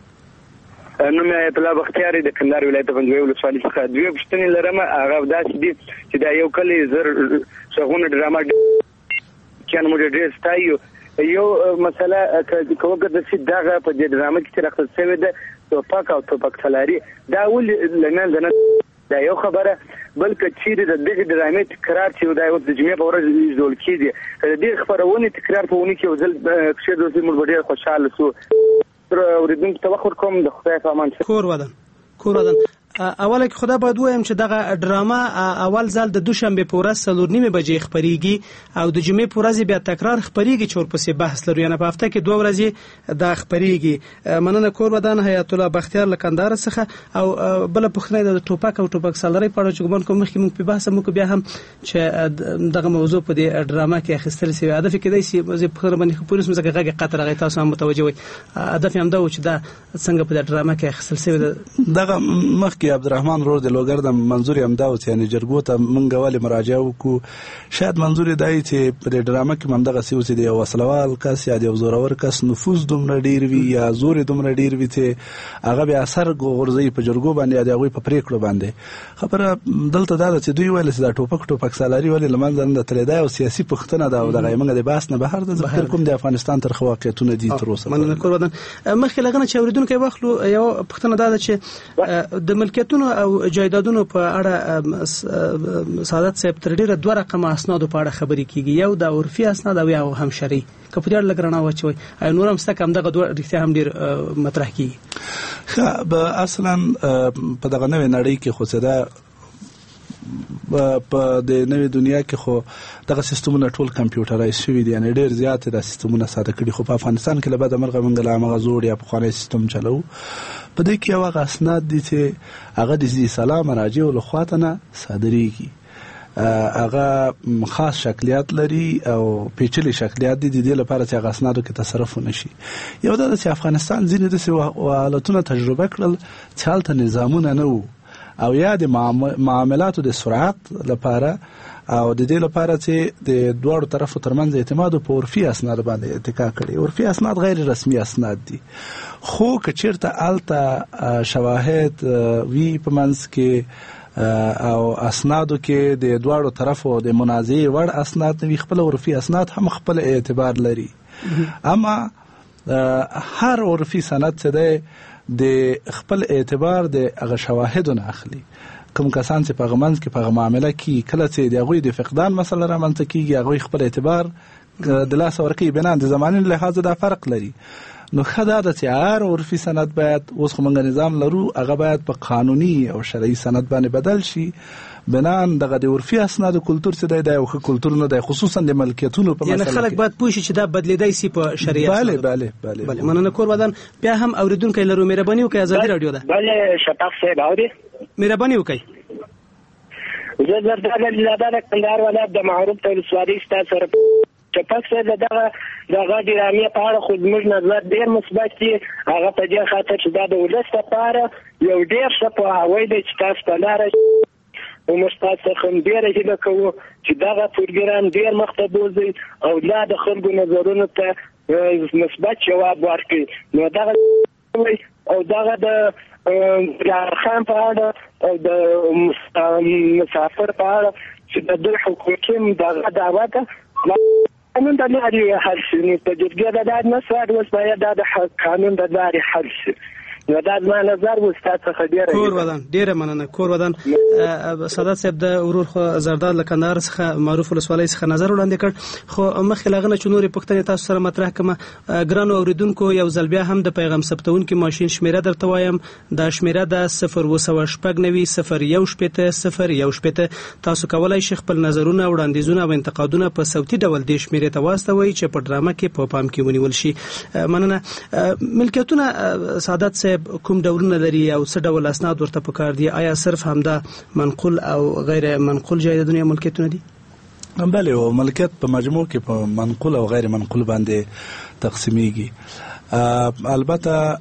نوم یې عطلا بختیار د کندهار ولایت پنځوي ولسوالۍ څخه دوې پوښتنې لرم هغه داسې دي چې دا یو کلی زر شغونه ډرامه کیان موږ ډېر ستایو یو مسله که وګرځي دغه په دې ډرامه کې چې راخص شوې ده توپک او توپک سالاري دا ولې له منځه نه دا یو خبره بلکې چیرې د دغه ډرامې تکرار چې دا یو د جمعې په ورځ جوړ کېږي د دې خبرونې تکرار په ونې کې یو ځل کښې دوی موږ ډېر خوشحاله شو اورېدونکو ته وخت ورکوم د خدای په امان کور ودان کور ودان اوله کې خدا باید وایم چې دغه ډرامه اول ځل د دوشنبه په ورځ څلور نیمې بجې خپرېږي او د جمعې په ورځ بیا تکرار خپرېږي چې ورپسې بحث لرو یعنې په هفته کې دوه ورځې دا خپرېږي مننه کور ودان حیات الله بختیار له کندهار څخه او بله پوښتنه د ټوپک او ټوپک سالارۍ په اړه چې ګمان کوم مخکې موږ په بحث موږ بیا هم چې دغه موضوع په دې ډرامه کې اخیستل شوی هدف یې کېدای شي زه په خبره باندې پولیس مځکه غږ قطر هغې تاسو هم متوجه وئ هدف یې همدا و چې دا څنګه په دې ډرامه کې اخیستل شوی دغه مخکې عبدالرحمن رور د لوګر د منظور هم دا و چې یعنې جرګو ته موږ ولې مراجعه وکړو شاید منظور یې دا وي چې په دې ډرامه کې همدغه څه و چې د یو وسلوال کس یا د یو زورور کس نفوذ دومره ډېر وي یا زور یې دومره ډېر وي چې هغه بیا اثر غورځوي په جرګو باندې یا د هغوی په پرېکړو باندې خبره دلته دا ده چې دوی ویل چې دا ټوپک ټوپک سالاري ولې له منځه نه ده تللې دا یو سیاسي پوښتنه ده او دغه یې موږ د بحث نه بهر ده زه فکر کوم د افغانستان ترخه واقعیتونه دي تر اوسه مننه کور ودان مخکې له هغه نه چې اورېدونکی واخلو یو پوښتنه دا ده چې د ملکیتونو او جایدادونو په اړه سعادت صاحب تر ډیره دوه رقمه اسنادو په اړه خبرې کیږي یو د عرفي اسناد او یو هم شرعي که په دې اړه لږ رڼا واچوئ نور هم سته که همدغه دوه رښتیا هم ډېر مطرح کیږي ښه اصلا په دغه نوې نړۍ کې خو څه ده په د نوې دنیا کې خو دغه سیستمونه ټول کمپیوټرایز شوي دي یعنې ډېر زیات دا سیستمونه ساده کړي خو په افغانستان کې له بده مرغه موږ له همغه زوړ یا پخوانی سیستم چلوو په دې کې یو هغه اسناد دي چې هغه د ذي سلا مراجعو له خوا ته نه صادرېږي هغه خاص شکلیات لري او پیچلي شکلیات دي د دې لپاره چې هغه اسنادو کې تصرف ونه شي یو دا چې افغانستان ځینې داسې حالتونه تجربه کړل چې هلته نظامونه نه وو او یا د معاملاتو د سرعت لپاره او د دې لپاره چې د دواړو طرفو ترمنځ اعتماد په عرفي اسناد باندې اتکا کړي عرفي اسناد غیر رسمي اسناد دي خو که چیرته هلته شواهد وي په منځ کې او اسنادو کې د دواړو طرفو د منازعې وړ اسناد نه وي خپل عرفي اسناد هم خپل اعتبار لري اما هر عرفي سند چې دی د خپل اعتبار د هغه شواهدو نه اخلي کوم کسان چې په هغه منځ کې په هغه معامله کې کله چې د هغوی د فقدان مسله رامنځته کېږي هغوی خپل اعتبار د لاسه ورکوي بنا د زمانې له لحاظه دا فرق لري نو ښه دا ده چې هر عرفي سند باید اوس خو موږ نظام لرو هغه باید په قانوني او شرعي سند باندې بدل شي بنان دغه د عرفي اسنادو کلتور څه دی دا یو ښه کلتور نه دی خصوصا د ملکیتونو په مسله کې یعنې خلک باید پوه شي چې دا بدلېدای سي په شریعت بله بله بله مننه کور ودان بیا هم اورېدونکی لرو مهرباني وکړئ ازادي راډیو ده بله شفق صاحب اوري مهرباني وکړئ زه زرداد علیزاده د کندهار ولایت د معروف ولسوالۍ ستا سره شفق صاحب دغه دغه ډرامې په اړه خو زموږ نظر ډېر مثبت دی هغه په دې خاطر چې دا د ولس لپاره یو ډېر ښه پوهاوی دی چې تاسو په لاره او موږ تاسو څخه ډېره هیله کوو چې دغه پروګرام ډېر مخته بوځي او لا د خلکو نظرونو ته مثبت جواب ورکړي نو دغه او دغه د خان په اړه او د مسافر په اړه چې د دوی حقوقي دغه دعوه ده قانون د لارې حل شي. نو په جرګه د داد نه سواد اوس باید د قانون د لارې حل شي. نو دا زما نظر و ستاسو څخه ډیره کور ودان ډیره مننه. کور ودان سادات صاحب د ورور خو زرداد لکندار څخه معروف ولسوالۍ څخه نظر وړاندې کړ، خو مخکې لغنه چې نورې پوښتنې تاسو سره مطرح کړم. ګرانو اوریدونکو یو ځل بیا هم د پیغام ثبتونکي ماشین شمیره درته وایم. دا شمیره ده صفر اوه سوه شپږ نوي صفر یو شپېته صفر یو شپېته. تاسو کولی شئ خپل نظرونه وړاندیزونه او انتقادونه په صوتي ډول دې شمیرې ته واستوئ چې په ډرامه کې په پام کې ونیول شي. مننه. ملکیتونه سادات صاحب کوم ډولونه لري او څه ډول اسناد ورته پکار دي؟ آیا صرف همدا منقول او غیر منقول جایدادونه یا ملکیتونه دي؟ بله، او ملکیت په مجموع کې په منقول او غیر منقول باندې تقسیمیږي. البته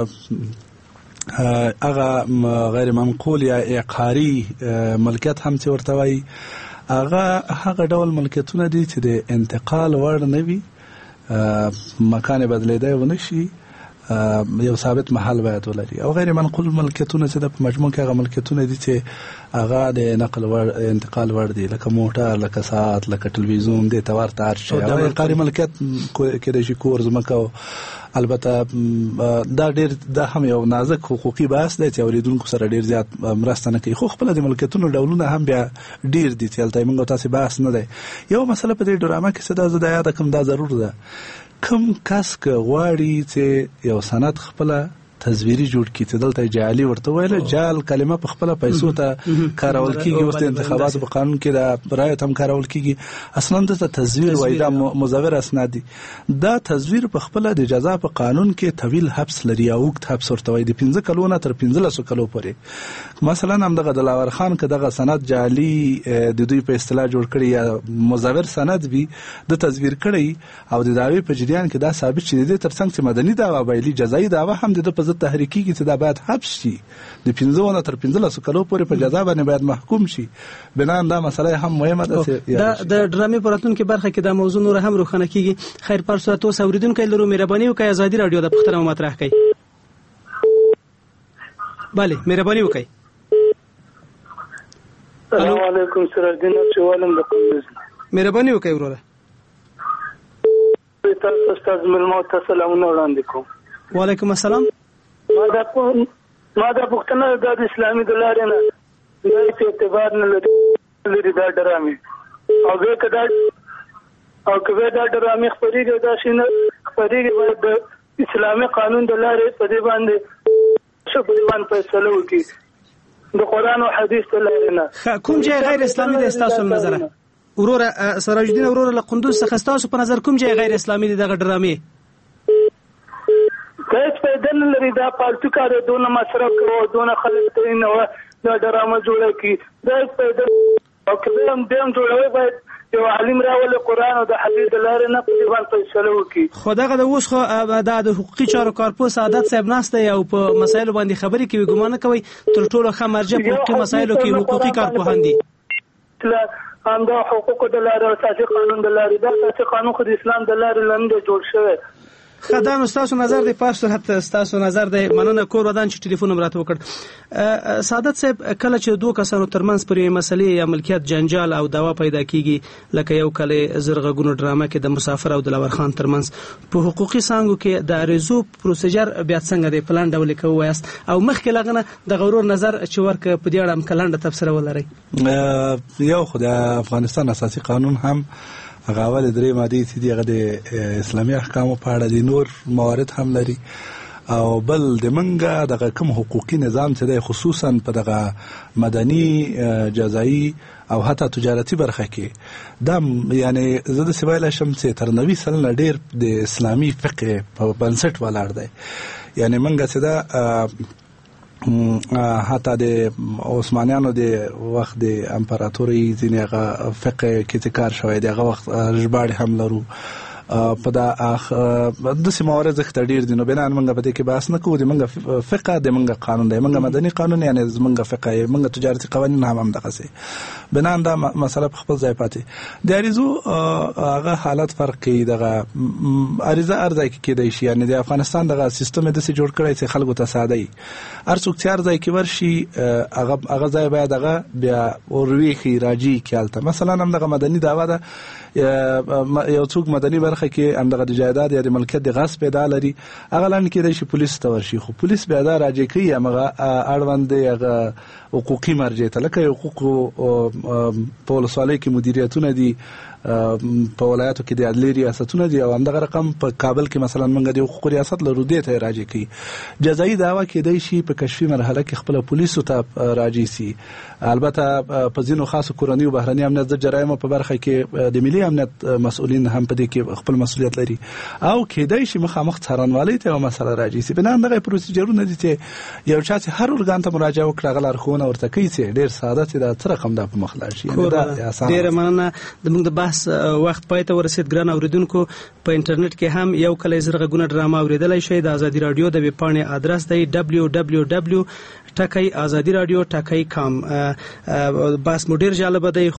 هغه غیر منقول یا عقاري ملکیت هم چې ورته وایي هغه هغه ډول ملکیتونه دي چې د انتقال وړ نه وي، مکان بدلیدای ونه شي، یو ثابت محل باید ولري. او غیر منقول ملکیتونه چې د مجموع کې هغه ملکیتونه دي چې هغه د نقل ور انتقال ور دي، لکه موټر، لکه ساعت، لکه ټلویزیون، د تور تار شي. او عقاري ملکیت کې د شي کور زمکه. البته دا ډیر دا هم یو نازک حقوقي بحث دی چې اوریدونکو سره ډیر زیات مرسته نه کوي، خو خپل د ملکیتونو ډولونه هم بیا ډیر دي چې البته موږ تاسو بحث نه دی. یو مسله په دې ډرامه کې څه ده زه دا یاد کوم، دا ضرور ده کم کس که غواړي چې یو سند خپل تصویري جوړ کړي چې دلته جعلي ورته ویل، جعل کلمه په خپل پیسو ته کارول کیږي. اوس د انتخاباتو په قانون کې د رایت هم کارول کیږي. اصلا د تصویر وایي دا مزور اسناد دي. دا تصویر په خپل د جزا په قانون کې طویل حبس لري او وخت حبس ورته وایي، د پنځه کلو نه تر پنځلسو کلو پورې. مثلا هم دغه دلاور خان که دغه سند جعلي د دوی په اصطلاح جوړ کړي یا مزور سند وي د تصویر کړي او د دعوی په جریان کې دا ثابت شي د ترڅنګ چې مدني دعوا بایلي جزایي دعوا هم د په ضد تحریکي کې چې دا باید حبس شي، د پنځه نه تر پنځلسو کلو پورې په جزا باندې باید محکوم شي. بنان دا مسله هم مهمه ده. دا د ډرامې په راتلونکي برخه کې دا موضوع نور هم روښانه کیږي. خیر پر صورت اوس اوریدونکو لرو مهرباني وکړئ ازادي رادیو د پښتنو مطرح کړئ. bale مهرباني وکړئ. السلام علیکم سراج الدین چوالم د قندوز. مهرباني وکړئ وروره. تاسو استاد ملمو ته سلامونه وړاندې کوم. وعلیکم السلام. ما دا ما دا پښتنه د اسلامي د لارې نه د اعتبار نه لري دا ډرامې او به کدا او کبه دا ډرامې خبرېږي دا شنه خبرېږي د اسلامي قانون د لارې په دې باندې څه په باندې فیصله وکړي د قران او حدیث د لارې نه. کوم ځای غیر اسلامي د تاسو نظر وروره سراج الدین وروره له قندوز څخه تاسو په نظر کوم ځای غیر اسلامي دی دغه ډرامې؟ هیڅ پیدا نه لري. دا پالتو کار دونه مصرف کوو دونه خلک ته نه و دا ډرامه جوړه کی دا هیڅ پیدا او کله هم دیم جوړوي باید یو عالم راول قرآن او د حدیث لاره نه په باندې فیصله وکړي. خو دغه د اوس خو د حقوقي چارو کارپوس سعادت صاحب ناشته او په مسایلو باندې خبرې کوي، ګمان کوي تر ټولو ښه مرجع په حقوقي مسایلو کې حقوقي کارپوهان دي. هم دا حقوق د لارې اساسي قانون د لارې دا اساسي قانون خو د اسلام د لارې لاندې جوړ شوی. خدان استاسو نظر دی پاس صورت استاسو نظر دی. مننه کور ودان چې ټلیفون امراته وکړ. سعادت صاحب کله چې دوه کسانو ترمنځ پرې مسلې یا ملکیت جنجال او دعوا پیدا کیږي لکه یو کله زرغونو ډرامه کې د مسافر او دلاور خان ترمنځ په حقوقي څانګو کې د ریزو پروسیجر بیا څنګه دی پلان ډول کویاست او مخکې لغنه د غرور نظر چې ورک په دې اړه هم کلنډه تفسیر ولري؟ یو خو د افغانستان اساسي قانون هم هغه اول درې ماده چې دغه د اسلامي احکامو په اړه د نور موارد هم لري او بل د منګه دغه کوم حقوقي نظام چې د خصوصا په دغه مدني جزایی او حتی تجارتي برخه کې دا یعنی زه د سوال شم چې تر نوي سلنه ډیر د اسلامي فقه په بنسټ ولاړ دی. یعنی منګه چې دا حتی د عثمانیانو د وخت د امپراتوري ځینې هغه فقه کې کار شوی دی، هغه وخت ژباړې هم لرو په دا د سیموارز ډیر دي نو بنا موږ په دې کې بحث نه کوو د موږ فقه د موږ قانون دی موږ مدني قانون یعنی موږ فقه موږ تجارتي قوانین هم هم دغه سي بنا دا مسله په خپل ځای پاتې د اریزو هغه حالت فرق کوي دغه اریزه ارزای کې کېدای شي یعنی د افغانستان دغه سیستم د سي جوړ کړی چې خلکو ته ساده وي هر څوک چې ارزای کې ورشي هغه هغه ځای باید هغه بیا اوروي خي راځي کېالته مثلا هم دغه مدني دعوا ده یو څوک مدني برخه کې هم دغه جایداد یا د ملکیت د غصب پیدا لري هغه لاندې کېدای شي پولیس ته ورشي خو پولیس بیا دا راځي کوي هغه اړوند هغه حقوقي مرجع ته لکه حقوق په ولسوالۍ کې مدیریتونه دي په ولایتو کې د عدلي ریاستونه دي او همدغه رقم په کابل کې مثلا موږ د حقوق ریاست لرو دې ته راځي کوي جزایي دعوا کېدای شي په کشفي مرحله کې خپل پولیسو ته راځي سي البته په ځینو خاصو کورنۍ او بهرني امنیت د جرایم په برخه کې د ملي امنیت مسؤلین هم په دې کې خپل مسؤلیت لري او کېدای شي مخامخ څارنوالۍ ته مسله راځي سي بنا دغه پروسیجرونه دي چې یو چا چې هر ارګان ته مراجعه وکړه غلار خونه ورته کوي چې ډیر ساده چې دا تر رقم د په مخ لاشي دا ډیر مننه د موږ د بحث وخت پای ته ورسید ګران اوریدونکو په انټرنیټ کې هم یو کله زرغونه ډرامه اوریدلای شئ د ازادي رادیو د ویب پاڼې ادرس دی دبلیو دبلیو دبلیو ټکی ازادي رادیو ټکی کام بس مو ډیر جالب دی